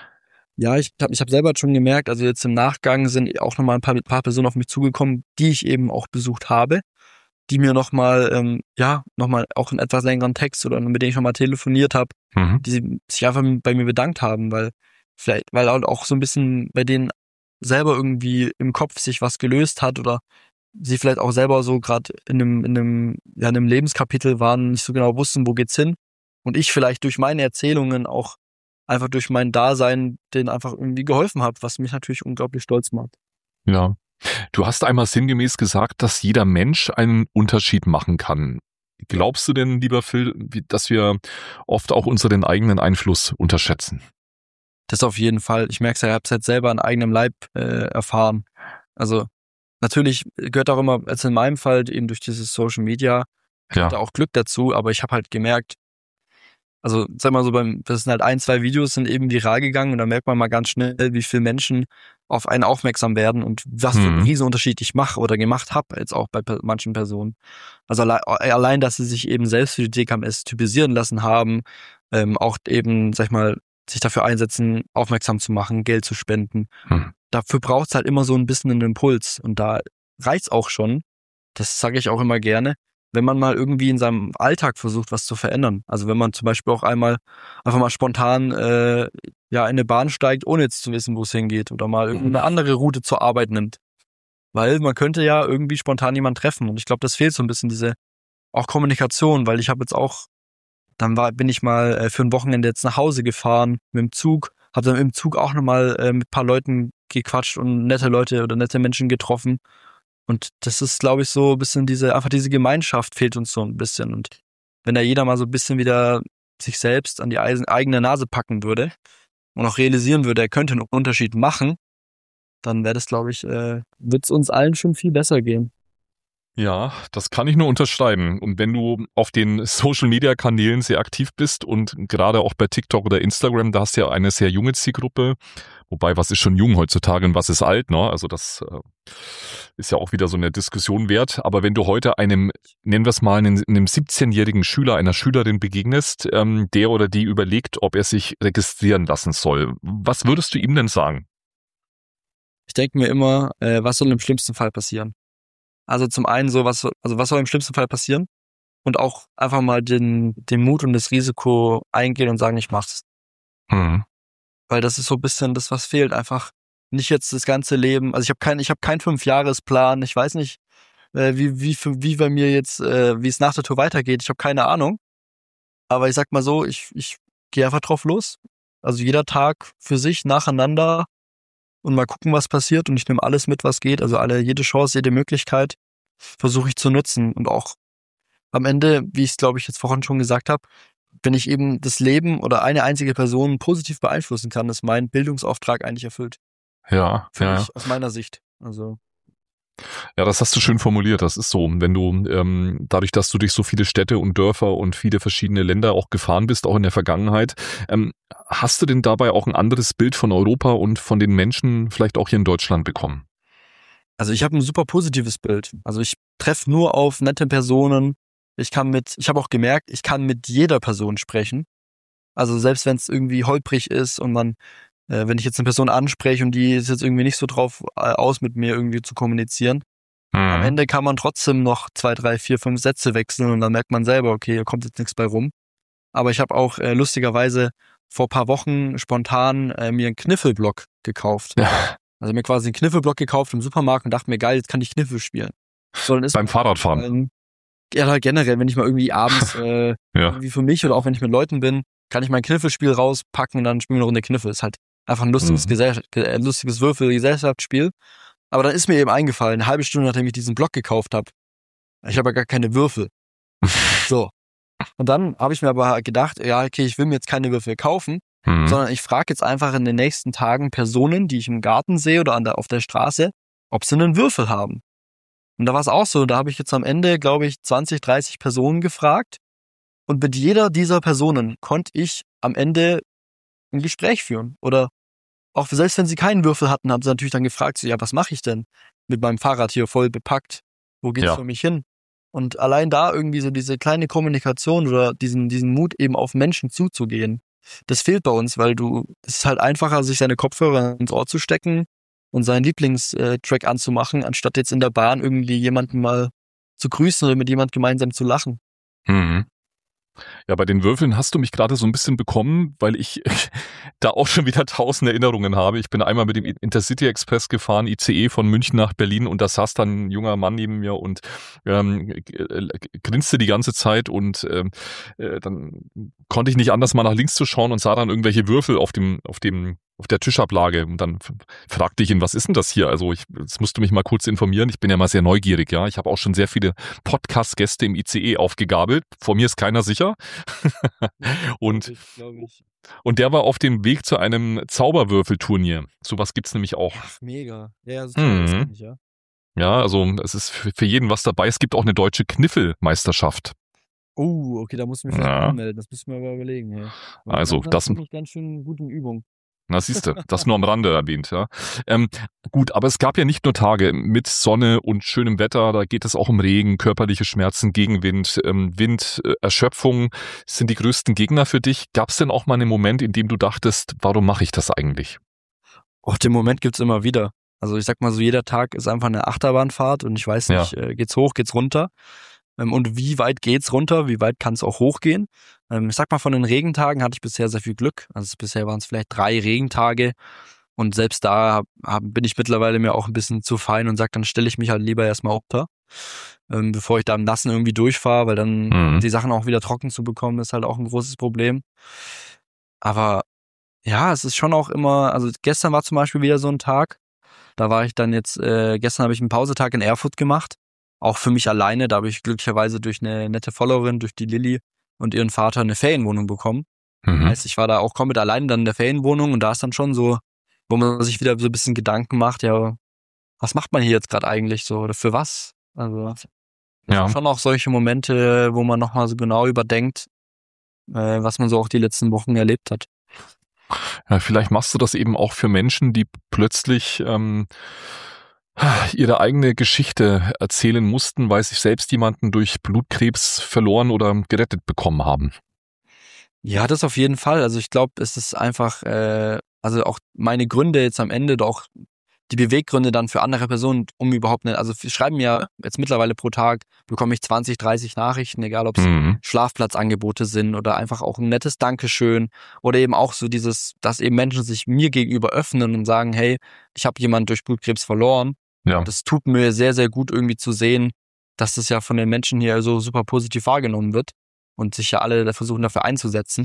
Ja, ich habe ich hab selber schon gemerkt, also jetzt im Nachgang sind auch nochmal ein paar, paar Personen auf mich zugekommen, die ich eben auch besucht habe, die mir nochmal, ähm, ja, nochmal auch einen etwas längeren Text oder mit denen ich nochmal telefoniert habe, Mhm. die sich einfach bei mir bedankt haben, weil vielleicht, weil auch so ein bisschen bei denen selber irgendwie im Kopf sich was gelöst hat oder sie vielleicht auch selber so gerade in einem, in einem, ja, in einem Lebenskapitel waren, nicht so genau wussten, wo geht's hin. Und ich vielleicht durch meine Erzählungen auch einfach durch mein Dasein denen einfach irgendwie geholfen habe, was mich natürlich unglaublich stolz macht. Ja. Du hast einmal sinngemäß gesagt, dass jeder Mensch einen Unterschied machen kann. Glaubst du denn, lieber Phil, wie- dass wir oft auch unseren eigenen Einfluss unterschätzen? Das auf jeden Fall. Ich merke es ja, ich habe es jetzt selber an eigenem Leib äh, erfahren. Also natürlich gehört auch immer, als in meinem Fall eben durch dieses Social Media, gehört Ja. da auch Glück dazu, aber ich habe halt gemerkt, also sag mal so, beim, das sind halt ein, zwei Videos sind eben viral gegangen und da merkt man mal ganz schnell, wie viele Menschen auf einen aufmerksam werden und was für einen Mhm. Riesenunterschied ich mache oder gemacht habe, jetzt auch bei pe- manchen Personen. Also allein, allein, dass sie sich eben selbst für die D K M S typisieren lassen haben, ähm, auch eben, sag ich mal, sich dafür einsetzen, aufmerksam zu machen, Geld zu spenden. Hm. Dafür braucht es halt immer so ein bisschen einen Impuls und da reicht's auch schon, das sage ich auch immer gerne, wenn man mal irgendwie in seinem Alltag versucht, was zu verändern. Also wenn man zum Beispiel auch einmal einfach mal spontan äh, ja in eine Bahn steigt, ohne jetzt zu wissen, wo es hingeht, oder mal irgendeine andere Route zur Arbeit nimmt. Weil man könnte ja irgendwie spontan jemanden treffen. Und ich glaube, das fehlt so ein bisschen, diese auch Kommunikation, weil ich habe jetzt auch, dann war, bin ich mal äh, für ein Wochenende jetzt nach Hause gefahren mit dem Zug, habe dann im Zug auch nochmal äh, mit ein paar Leuten gequatscht und nette Leute oder nette Menschen getroffen. Und das ist, glaube ich, so ein bisschen diese, einfach diese Gemeinschaft fehlt uns so ein bisschen. Und wenn da jeder mal so ein bisschen wieder sich selbst an die eisen- eigene Nase packen würde und auch realisieren würde, er könnte einen Unterschied machen, dann wäre das, glaube ich, äh, wird es uns allen schon viel besser gehen. Ja, das kann ich nur unterschreiben. Und wenn du auf den Social-Media-Kanälen sehr aktiv bist und gerade auch bei TikTok oder Instagram, da hast du ja eine sehr junge Zielgruppe. Wobei, was ist schon jung heutzutage und was ist alt, ne? Also das äh, ist ja auch wieder so eine Diskussion wert. Aber wenn du heute einem, nennen wir es mal, einem, einem siebzehnjährigen Schüler, einer Schülerin begegnest, ähm, der oder die überlegt, ob er sich registrieren lassen soll, was würdest du ihm denn sagen? Ich denke mir immer, äh, was soll im schlimmsten Fall passieren? Also zum einen so, was, also was soll im schlimmsten Fall passieren? Und auch einfach mal den, den Mut und das Risiko eingehen und sagen, ich mach's. Hm. Weil das ist so ein bisschen das, was fehlt. Einfach nicht jetzt das ganze Leben. Also ich habe kein, ich habe keinen Fünfjahresplan. Ich weiß nicht, äh, wie, wie, für- wie bei mir jetzt, äh, wie es nach der Tour weitergeht. Ich habe keine Ahnung. Aber ich sag mal so, ich, ich gehe einfach drauf los. Also jeder Tag für sich nacheinander und mal gucken, was passiert. Und ich nehme alles mit, was geht. Also alle, jede Chance, jede Möglichkeit versuche ich zu nutzen. Und auch am Ende, wie ich es, glaube ich, jetzt vorhin schon gesagt habe, wenn ich eben das Leben oder eine einzige Person positiv beeinflussen kann, ist mein Bildungsauftrag eigentlich erfüllt. Ja, Für ja. mich, aus meiner Sicht. Also, Ja, das hast du schön formuliert. Das ist so. Wenn du ähm, dadurch, dass du durch so viele Städte und Dörfer und viele verschiedene Länder auch gefahren bist, auch in der Vergangenheit, ähm, hast du denn dabei auch ein anderes Bild von Europa und von den Menschen vielleicht auch hier in Deutschland bekommen? also ich habe ein super positives Bild. Also ich treffe nur auf nette Personen. Ich kann mit, ich habe auch gemerkt, ich kann mit jeder Person sprechen. Also selbst wenn es irgendwie holprig ist und man, äh, wenn ich jetzt eine Person anspreche und die ist jetzt irgendwie nicht so drauf äh, aus, mit mir irgendwie zu kommunizieren, am Mhm. Ende kann man trotzdem noch zwei, drei, vier, fünf Sätze wechseln und dann merkt man selber, okay, hier kommt jetzt nichts bei rum. Aber ich habe auch äh, lustigerweise vor paar Wochen spontan äh, mir einen Kniffelblock gekauft. Ja, Also mir quasi einen Kniffelblock gekauft im Supermarkt und dachte mir, geil, jetzt kann ich Kniffel spielen. So, dann ist beim Fahrradfahren. ähm, ja, generell, wenn ich mal irgendwie abends äh, Ja. irgendwie für mich oder auch wenn ich mit Leuten bin, kann ich mein Kniffelspiel rauspacken und dann spielen wir eine Runde Kniffel. Ist halt einfach ein lustiges, Mhm. Gesell äh, lustiges Würfel-Gesellschaftsspiel. Aber dann ist mir eben eingefallen, eine halbe Stunde nachdem ich diesen Block gekauft habe, ich habe ja gar keine Würfel. So. Und dann habe ich mir aber gedacht, ja, okay, ich will mir jetzt keine Würfel kaufen, Mhm. sondern ich frage jetzt einfach in den nächsten Tagen Personen, die ich im Garten sehe oder an der, auf der Straße, ob sie einen Würfel haben. Und da war es auch so, da habe ich jetzt am Ende, glaube ich, zwanzig, dreißig Personen gefragt und mit jeder dieser Personen konnte ich am Ende ein Gespräch führen oder auch selbst wenn sie keinen Würfel hatten, haben sie natürlich dann gefragt, so, ja, was mache ich denn mit meinem Fahrrad hier voll bepackt? Wo geht's Ja. für mich hin? Und allein da irgendwie so diese kleine Kommunikation oder diesen, diesen Mut eben auf Menschen zuzugehen, das fehlt bei uns, weil du, es ist halt einfacher, sich seine Kopfhörer ins Ohr zu stecken und seinen Lieblingstrack anzumachen, anstatt jetzt in der Bahn irgendwie jemanden mal zu grüßen oder mit jemand gemeinsam zu lachen. Mhm. Ja, bei den Würfeln hast du mich gerade so ein bisschen bekommen, weil ich da auch schon wieder tausend Erinnerungen habe. Ich bin einmal mit dem Intercity Express gefahren, I C E von München nach Berlin, und da saß dann ein junger Mann neben mir und ähm, äh, grinste die ganze Zeit, und ähm, äh, dann konnte ich nicht anders, mal nach links zu schauen, und sah dann irgendwelche Würfel auf dem, auf dem, auf der Tischablage, und dann f- fragte ich ihn, was ist denn das hier? Also ich, jetzt musst du mich mal kurz informieren. Ich bin ja mal sehr neugierig, ja. Ich habe auch schon sehr viele Podcast-Gäste im I C E aufgegabelt. Vor mir ist keiner sicher. Und, Glaub ich, glaub ich. und der war auf dem Weg zu einem Zauberwürfelturnier. Sowas gibt's nämlich auch. Ach, mega. Ja, ja, das, Mhm. das kenn ich, ja. Ja, also es ist für für jeden was dabei. Es gibt auch eine deutsche Kniffelmeisterschaft. Oh, okay, da musst du mich vielleicht Ja. anmelden. Das müssen wir aber überlegen. Hey. Weil Also langsam das, bin ich ganz schön gut in Übung. na siehst du, das nur am Rande erwähnt, ja. Ähm, gut, aber es gab ja nicht nur Tage mit Sonne und schönem Wetter, da geht es auch um Regen, körperliche Schmerzen, Gegenwind, ähm, Wind, äh, Erschöpfung sind die größten Gegner für dich. Gab es denn auch mal einen Moment, in dem du dachtest, warum mache ich das eigentlich? Oh, den Moment gibt's immer wieder. Also ich sag mal so, jeder Tag ist einfach eine Achterbahnfahrt und ich weiß Ja. nicht, äh, geht's hoch, geht's runter? Ähm, und wie weit geht's runter? Wie weit kann es auch hochgehen? Ähm, ich sag mal, von den Regentagen hatte ich bisher sehr viel Glück. Also bisher waren es vielleicht drei Regentage und selbst da hab, hab, bin ich mittlerweile mir auch ein bisschen zu fein und sag, dann stelle ich mich halt lieber erstmal unter, ähm, bevor ich da im Nassen irgendwie durchfahre, weil dann Mhm. die Sachen auch wieder trocken zu bekommen, ist halt auch ein großes Problem. Aber ja, es ist schon auch immer, also gestern war zum Beispiel wieder so ein Tag, da war ich dann jetzt, äh, gestern habe ich einen Pausetag in Erfurt gemacht, auch für mich alleine, da habe ich glücklicherweise durch eine nette Followerin, durch die Lilly und ihren Vater eine Ferienwohnung bekommen. Mhm. Heißt, ich war da auch komplett alleine dann in der Ferienwohnung und da ist dann schon so, wo man sich wieder so ein bisschen Gedanken macht, ja, was macht man hier jetzt gerade eigentlich so oder für was? Also das Ja. sind schon auch solche Momente, wo man nochmal so genau überdenkt, äh, was man so auch die letzten Wochen erlebt hat. Ja, vielleicht machst du das eben auch für Menschen, die plötzlich ähm, ihre eigene Geschichte erzählen mussten, weil sie selbst jemanden durch Blutkrebs verloren oder gerettet bekommen haben. Ja, das auf jeden Fall. Also ich glaube, es ist einfach, äh, also auch meine Gründe jetzt am Ende, doch die Beweggründe dann für andere Personen, um überhaupt nicht, also wir schreiben ja jetzt mittlerweile pro Tag, bekomme ich zwanzig, dreißig Nachrichten, egal ob es Mhm. Schlafplatzangebote sind oder einfach auch ein nettes Dankeschön oder eben auch so dieses, dass eben Menschen sich mir gegenüber öffnen und sagen, hey, ich habe jemanden durch Blutkrebs verloren. Ja. Das tut mir sehr, sehr gut irgendwie zu sehen, dass das ja von den Menschen hier so super positiv wahrgenommen wird und sich ja alle da versuchen dafür einzusetzen.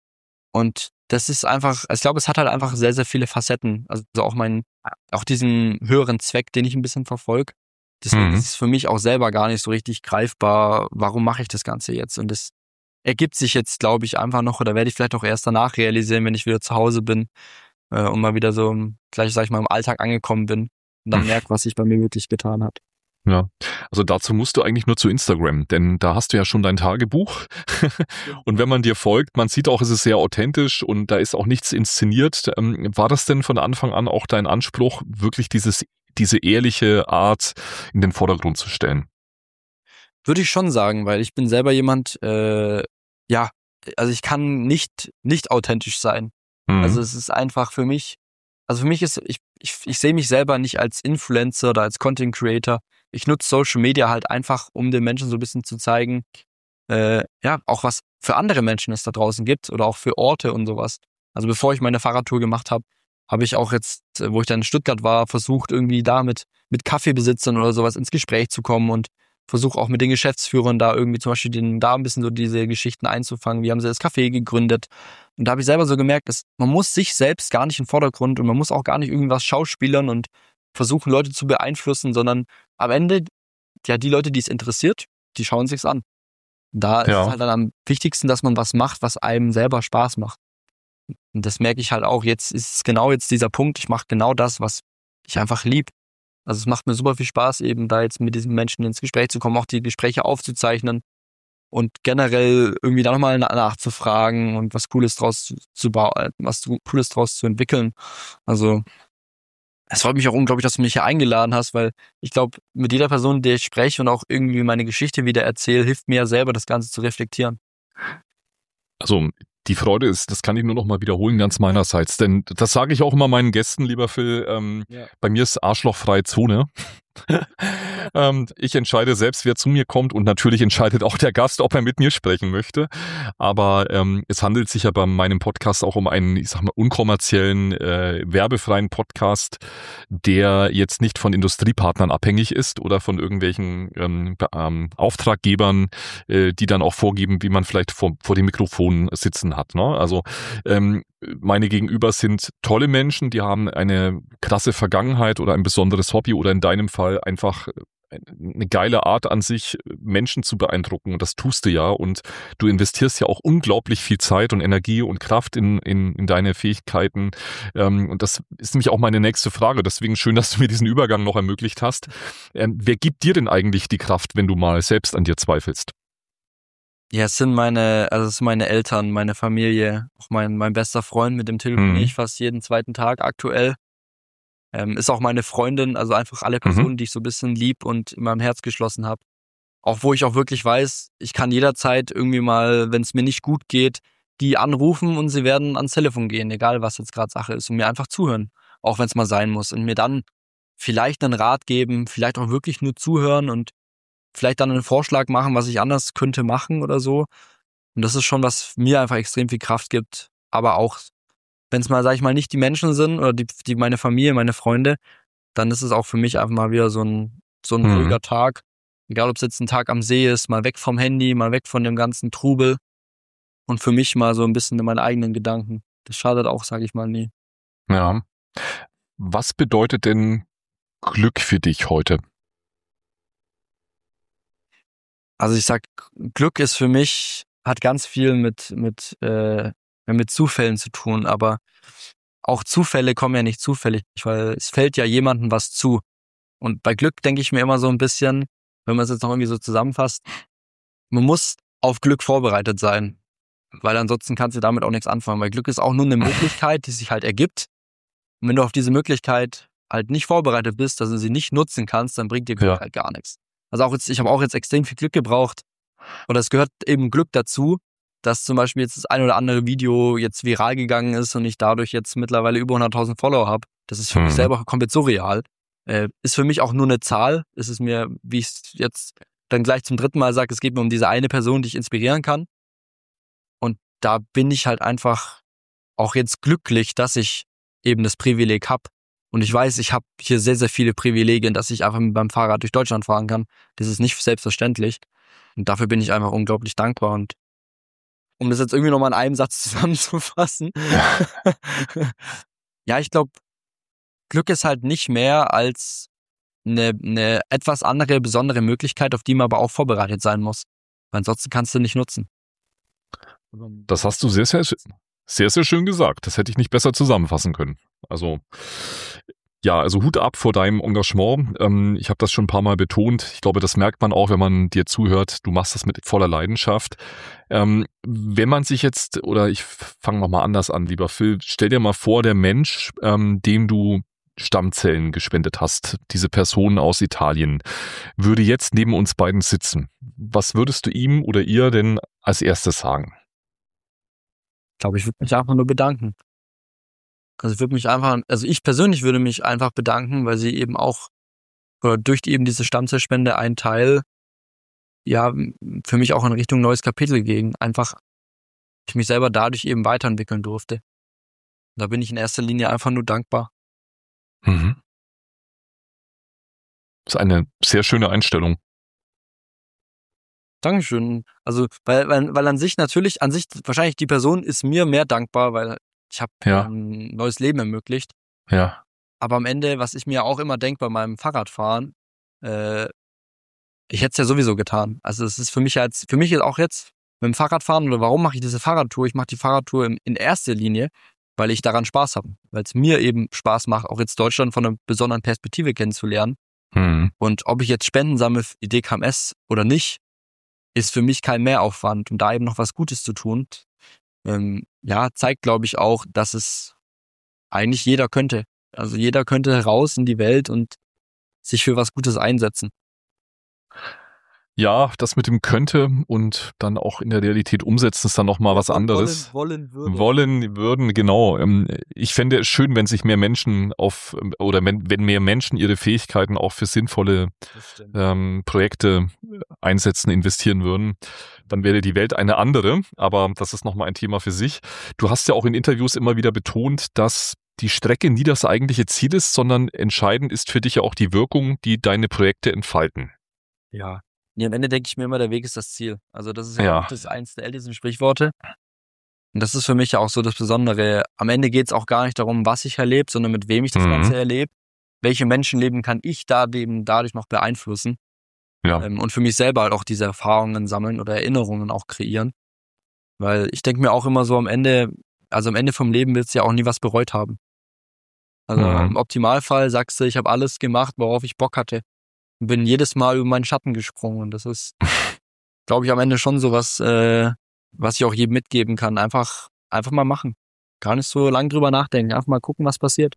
Und das ist einfach, ich glaube, es hat halt einfach sehr, sehr viele Facetten. Also auch mein, auch diesen höheren Zweck, den ich ein bisschen verfolge. Deswegen Mhm. ist es für mich auch selber gar nicht so richtig greifbar, warum mache ich das Ganze jetzt? Und das ergibt sich jetzt, glaube ich, einfach noch, oder werde ich vielleicht auch erst danach realisieren, wenn ich wieder zu Hause bin äh, und mal wieder so im- gleich, sag ich mal, im Alltag angekommen bin und dann Hm. merke, was sich bei mir wirklich getan hat. Ja, also dazu musst du eigentlich nur zu Instagram, denn da hast du ja schon dein Tagebuch. Und wenn man dir folgt, man sieht auch, es ist sehr authentisch und da ist auch nichts inszeniert. Ähm, war das denn von Anfang an auch dein Anspruch, wirklich dieses, diese ehrliche Art in den Vordergrund zu stellen? Würde ich schon sagen, weil ich bin selber jemand, äh, ja, also ich kann nicht, nicht authentisch sein. Mhm. Also es ist einfach für mich, also für mich ist, ich, ich, ich sehe mich selber nicht als Influencer oder als Content Creator. Ich nutze Social Media halt einfach, um den Menschen so ein bisschen zu zeigen, äh, ja, auch was für andere Menschen es da draußen gibt oder auch für Orte und sowas. Also bevor ich meine Fahrradtour gemacht habe, habe ich auch jetzt, äh, wo ich dann in Stuttgart war, versucht irgendwie da mit, mit Kaffeebesitzern oder sowas ins Gespräch zu kommen und versuche auch mit den Geschäftsführern da irgendwie zum Beispiel den, da ein bisschen so diese Geschichten einzufangen. Wie haben sie das Café gegründet? Und da habe ich selber so gemerkt, dass man muss sich selbst gar nicht im Vordergrund und man muss auch gar nicht irgendwas schauspielern und versuchen, Leute zu beeinflussen, sondern am Ende, ja, die Leute, die es interessiert, die schauen sich's an. Da ist Ja. es halt dann am wichtigsten, dass man was macht, was einem selber Spaß macht. Und das merke ich halt auch. Jetzt ist es genau jetzt dieser Punkt. Ich mache genau das, was ich einfach lieb. Also es macht mir super viel Spaß, eben da jetzt mit diesen Menschen ins Gespräch zu kommen, auch die Gespräche aufzuzeichnen. und generell irgendwie da nochmal nachzufragen und was Cooles draus zu bauen, was Cooles draus zu entwickeln. Also es freut mich auch unglaublich, dass du mich hier eingeladen hast, weil ich glaube, mit jeder Person, die ich spreche und auch irgendwie meine Geschichte wieder erzähle, hilft mir ja selber, das Ganze zu reflektieren. Also die Freude ist, das kann ich nur noch mal wiederholen, ganz meinerseits. Denn das sage ich auch immer meinen Gästen, lieber Phil, ähm, ja. Bei mir ist arschlochfreie Zone. ähm, ich entscheide selbst, wer zu mir kommt und natürlich entscheidet auch der Gast, ob er mit mir sprechen möchte. Aber ähm, es handelt sich ja bei meinem Podcast auch um einen, ich sag mal, unkommerziellen, äh, werbefreien Podcast, der jetzt nicht von Industriepartnern abhängig ist oder von irgendwelchen ähm, ähm, Auftraggebern, äh, die dann auch vorgeben, wie man vielleicht vor, vor dem Mikrofon sitzen hat. Ne? Also ähm, meine Gegenüber sind tolle Menschen, die haben eine krasse Vergangenheit oder ein besonderes Hobby oder in deinem Fall einfach eine geile Art an sich, Menschen zu beeindrucken. Und das tust du ja. Und du investierst ja auch unglaublich viel Zeit und Energie und Kraft in, in, in deine Fähigkeiten. Und das ist nämlich auch meine nächste Frage. Deswegen schön, dass du mir diesen Übergang noch ermöglicht hast. Wer gibt dir denn eigentlich die Kraft, wenn du mal selbst an dir zweifelst? Ja, es sind meine, also es sind meine Eltern, meine Familie, auch mein, mein bester Freund, mit dem telefoniere ich mhm. fast jeden zweiten Tag aktuell. Ähm, ist auch meine Freundin, also einfach alle Personen, mhm. die ich so ein bisschen lieb und in meinem Herz geschlossen habe. Auch wo ich auch wirklich weiß, ich kann jederzeit irgendwie mal, wenn es mir nicht gut geht, die anrufen und sie werden ans Telefon gehen, egal was jetzt gerade Sache ist, und mir einfach zuhören, auch wenn es mal sein muss und mir dann vielleicht einen Rat geben, vielleicht auch wirklich nur zuhören und vielleicht dann einen Vorschlag machen, was ich anders könnte machen oder so. Und das ist schon, was mir einfach extrem viel Kraft gibt. Aber auch, wenn es mal, sag ich mal, nicht die Menschen sind oder die, die meine Familie, meine Freunde, dann ist es auch für mich einfach mal wieder so ein, so ein mhm. ruhiger Tag. Egal, ob es jetzt ein Tag am See ist, mal weg vom Handy, mal weg von dem ganzen Trubel. Und für mich mal so ein bisschen in meinen eigenen Gedanken. Das schadet auch, sage ich mal, nie. Ja. Was bedeutet denn Glück für dich heute? Also ich sag, Glück ist für mich, hat ganz viel mit mit äh, mit Zufällen zu tun, aber auch Zufälle kommen ja nicht zufällig, weil es fällt ja jemandem was zu. Und bei Glück denke ich mir immer so ein bisschen, wenn man es jetzt noch irgendwie so zusammenfasst, man muss auf Glück vorbereitet sein, weil ansonsten kannst du damit auch nichts anfangen, weil Glück ist auch nur eine Möglichkeit, die sich halt ergibt. Und wenn du auf diese Möglichkeit halt nicht vorbereitet bist, dass du sie nicht nutzen kannst, dann bringt dir Glück ja. halt gar nichts. Also auch jetzt, ich habe auch jetzt extrem viel Glück gebraucht. Und es gehört eben Glück dazu, dass zum Beispiel jetzt das ein oder andere Video jetzt viral gegangen ist und ich dadurch jetzt mittlerweile über hunderttausend Follower habe. Das ist für mhm. mich selber komplett surreal. Äh, ist für mich auch nur eine Zahl. Es ist mir, wie ich es jetzt dann gleich zum dritten Mal sage, es geht mir um diese eine Person, die ich inspirieren kann. Und da bin ich halt einfach auch jetzt glücklich, dass ich eben das Privileg habe. Und ich weiß, ich habe hier sehr, sehr viele Privilegien, dass ich einfach mit meinem Fahrrad durch Deutschland fahren kann. Das ist nicht selbstverständlich. Und dafür bin ich einfach unglaublich dankbar. Und um das jetzt irgendwie nochmal in einem Satz zusammenzufassen. Ja, ich glaube, Glück ist halt nicht mehr als eine, eine etwas andere, besondere Möglichkeit, auf die man aber auch vorbereitet sein muss. Weil ansonsten kannst du nicht nutzen. Das hast du sehr, sehr, sehr, sehr schön gesagt. Das hätte ich nicht besser zusammenfassen können. Also ja, also Hut ab vor deinem Engagement. Ähm, ich habe das schon ein paar Mal betont. Ich glaube, das merkt man auch, wenn man dir zuhört. Du machst das mit voller Leidenschaft. Ähm, wenn man sich jetzt, oder ich fange nochmal anders an, lieber Phil, stell dir mal vor, der Mensch, ähm, dem du Stammzellen gespendet hast, diese Person aus Italien, würde jetzt neben uns beiden sitzen. Was würdest du ihm oder ihr denn als erstes sagen? Ich glaube, ich würde mich einfach nur bedanken. Also ich würde mich einfach, also ich persönlich würde mich einfach bedanken, weil sie eben auch, oder durch die, eben diese Stammzellspende ein Teil, ja, für mich auch in Richtung neues Kapitel ging. Einfach, ich mich selber dadurch eben weiterentwickeln durfte. Da bin ich in erster Linie einfach nur dankbar. Mhm. Das ist eine sehr schöne Einstellung. Dankeschön. Also, weil, weil, weil an sich natürlich, an sich, wahrscheinlich die Person ist mir mehr dankbar, weil ich habe ja. ein neues Leben ermöglicht. Ja. Aber am Ende, was ich mir auch immer denke bei meinem Fahrradfahren, äh, ich hätte es ja sowieso getan. Also es ist für mich jetzt, für mich ist auch jetzt mit dem Fahrradfahren, oder warum mache ich diese Fahrradtour? Ich mache die Fahrradtour in, in erster Linie, weil ich daran Spaß habe. Weil es mir eben Spaß macht, auch jetzt Deutschland von einer besonderen Perspektive kennenzulernen. Mhm. Und ob ich jetzt Spenden sammle für die D K M S oder nicht, ist für mich kein Mehraufwand. Und da eben noch was Gutes zu tun, ähm, ja, zeigt, glaube ich, auch, dass es eigentlich jeder könnte. Also jeder könnte raus in die Welt und sich für was Gutes einsetzen. Ja, das mit dem könnte und dann auch in der Realität umsetzen ist dann nochmal ja, was anderes. Wollen, wollen, würde. Wollen, würden, genau. Ich fände es schön, wenn sich mehr Menschen auf, oder wenn mehr Menschen ihre Fähigkeiten auch für sinnvolle ähm, Projekte einsetzen, investieren würden. Dann wäre die Welt eine andere, aber das ist nochmal ein Thema für sich. Du hast ja auch in Interviews immer wieder betont, dass die Strecke nie das eigentliche Ziel ist, sondern entscheidend ist für dich ja auch die Wirkung, die deine Projekte entfalten. Ja. Nee, am Ende denke ich mir immer, der Weg ist das Ziel. Also das ist ja, ja. Auch das eins der ältesten Sprichworte. Und das ist für mich ja auch so das Besondere. Am Ende geht es auch gar nicht darum, was ich erlebe, sondern mit wem ich das mhm. Ganze erlebe. Welche Menschenleben kann ich da eben dadurch noch beeinflussen? Ja. Ähm, und für mich selber halt auch diese Erfahrungen sammeln oder Erinnerungen auch kreieren. Weil ich denke mir auch immer so am Ende, also am Ende vom Leben willst du ja auch nie was bereut haben. Also mhm. im Optimalfall sagst du, ich habe alles gemacht, worauf ich Bock hatte. Und bin jedes Mal über meinen Schatten gesprungen. Und das ist, glaube ich, am Ende schon so was, äh, was ich auch jedem mitgeben kann. Einfach, einfach mal machen. Gar nicht so lang drüber nachdenken. Einfach mal gucken, was passiert.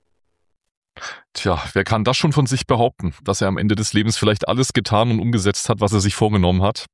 Tja, wer kann das schon von sich behaupten, dass er am Ende des Lebens vielleicht alles getan und umgesetzt hat, was er sich vorgenommen hat?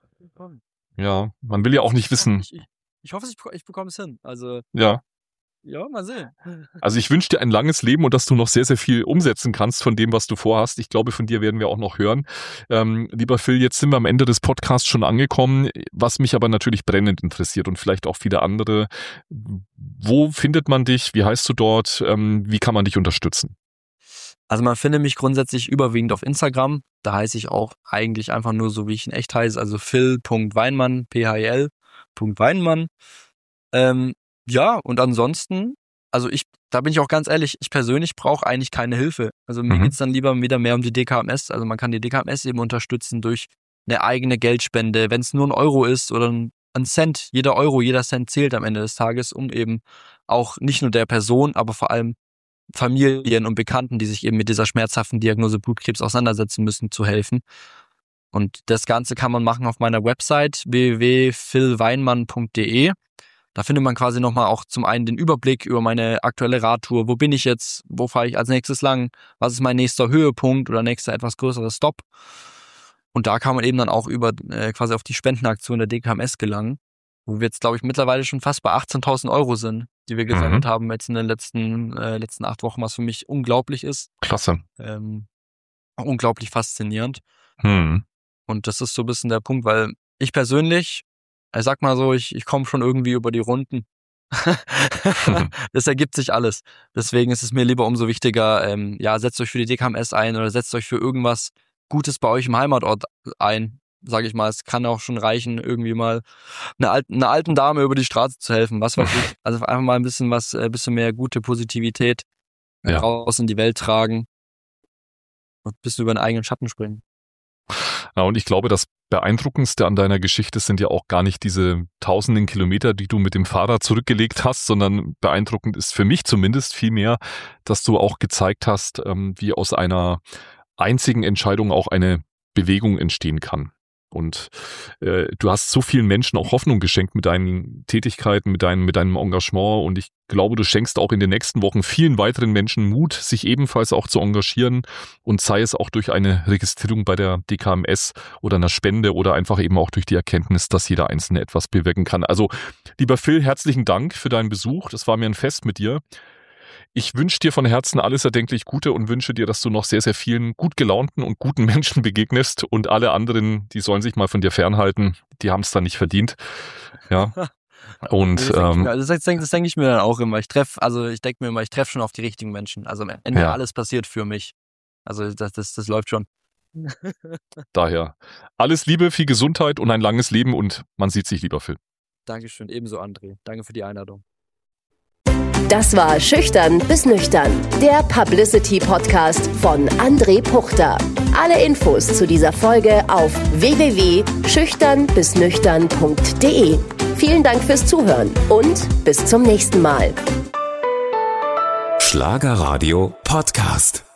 Ja, man will ja auch nicht wissen. Ich, ich, ich hoffe, ich, ich bekomme es hin. Also ja. Ja, mal sehen. Also ich wünsche dir ein langes Leben und dass du noch sehr, sehr viel umsetzen kannst von dem, was du vorhast. Ich glaube, von dir werden wir auch noch hören. Ähm, lieber Phil, jetzt sind wir am Ende des Podcasts schon angekommen, was mich aber natürlich brennend interessiert und vielleicht auch viele andere. Wo findet man dich? Wie heißt du dort? Ähm, wie kann man dich unterstützen? Also man findet mich grundsätzlich überwiegend auf Instagram. Da heiße ich auch eigentlich einfach nur so, wie ich in echt heiße. Also phil punkt weinmann, P H I L Punkt Weinmann. Ähm, Ja, und ansonsten, also ich, da bin ich auch ganz ehrlich, ich persönlich brauche eigentlich keine Hilfe. Also mir mhm. geht's dann lieber wieder mehr um die D K M S. Also man kann die D K M S eben unterstützen durch eine eigene Geldspende, wenn es nur ein Euro ist oder ein Cent. Jeder Euro, jeder Cent zählt am Ende des Tages, um eben auch nicht nur der Person, aber vor allem Familien und Bekannten, die sich eben mit dieser schmerzhaften Diagnose Blutkrebs auseinandersetzen müssen, zu helfen. Und das Ganze kann man machen auf meiner Website w w w punkt phil weinmann punkt d e. Da findet man quasi nochmal auch zum einen den Überblick über meine aktuelle Radtour. Wo bin ich jetzt? Wo fahre ich als nächstes lang? Was ist mein nächster Höhepunkt oder nächster etwas größerer Stop? Und da kann man eben dann auch über äh, quasi auf die Spendenaktion der D K M S gelangen, wo wir jetzt, glaube ich, mittlerweile schon fast bei achtzehntausend Euro sind, die wir gesammelt mhm. haben jetzt in den letzten äh, letzten acht Wochen, was für mich unglaublich ist. Klasse. Ähm, unglaublich faszinierend. Mhm. Und das ist so ein bisschen der Punkt, weil ich persönlich, ich sag mal so, ich, ich komme schon irgendwie über die Runden. Das ergibt sich alles. Deswegen ist es mir lieber umso wichtiger, ähm, ja, setzt euch für die D K M S ein oder setzt euch für irgendwas Gutes bei euch im Heimatort ein, sage ich mal. Es kann auch schon reichen, irgendwie mal einer alten, einer alten Dame über die Straße zu helfen, was weiß ich. Also einfach mal ein bisschen was, ein bisschen mehr gute Positivität ja. raus in die Welt tragen und ein bisschen über den eigenen Schatten springen. Ja, und ich glaube, das Beeindruckendste an deiner Geschichte sind ja auch gar nicht diese tausenden Kilometer, die du mit dem Fahrrad zurückgelegt hast, sondern beeindruckend ist für mich zumindest vielmehr, dass du auch gezeigt hast, wie aus einer einzigen Entscheidung auch eine Bewegung entstehen kann. Und äh, du hast so vielen Menschen auch Hoffnung geschenkt mit deinen Tätigkeiten, mit deinem, mit deinem Engagement. Und ich glaube, du schenkst auch in den nächsten Wochen vielen weiteren Menschen Mut, sich ebenfalls auch zu engagieren. Und sei es auch durch eine Registrierung bei der D K M S oder einer Spende oder einfach eben auch durch die Erkenntnis, dass jeder Einzelne etwas bewirken kann. Also, lieber Phil, herzlichen Dank für deinen Besuch. Das war mir ein Fest mit dir. Ich wünsche dir von Herzen alles erdenklich Gute und wünsche dir, dass du noch sehr, sehr vielen gut gelaunten und guten Menschen begegnest und alle anderen, die sollen sich mal von dir fernhalten. Die haben es dann nicht verdient. Ja. Und das denke ähm, ich, das denke, das denke ich mir dann auch immer. Ich treffe, also ich denke mir immer, ich treffe schon auf die richtigen Menschen. Also am Ende ja. alles passiert für mich. Also das, das, das läuft schon. Daher alles Liebe, viel Gesundheit und ein langes Leben und man sieht sich, lieber Phil. Dankeschön, ebenso André. Danke für die Einladung. Das war Schüchtern bis Nüchtern, der Publicity-Podcast von André Puchter. Alle Infos zu dieser Folge auf w w w punkt schüchtern bis nüchtern punkt d e. Vielen Dank fürs Zuhören und bis zum nächsten Mal. Schlagerradio Podcast.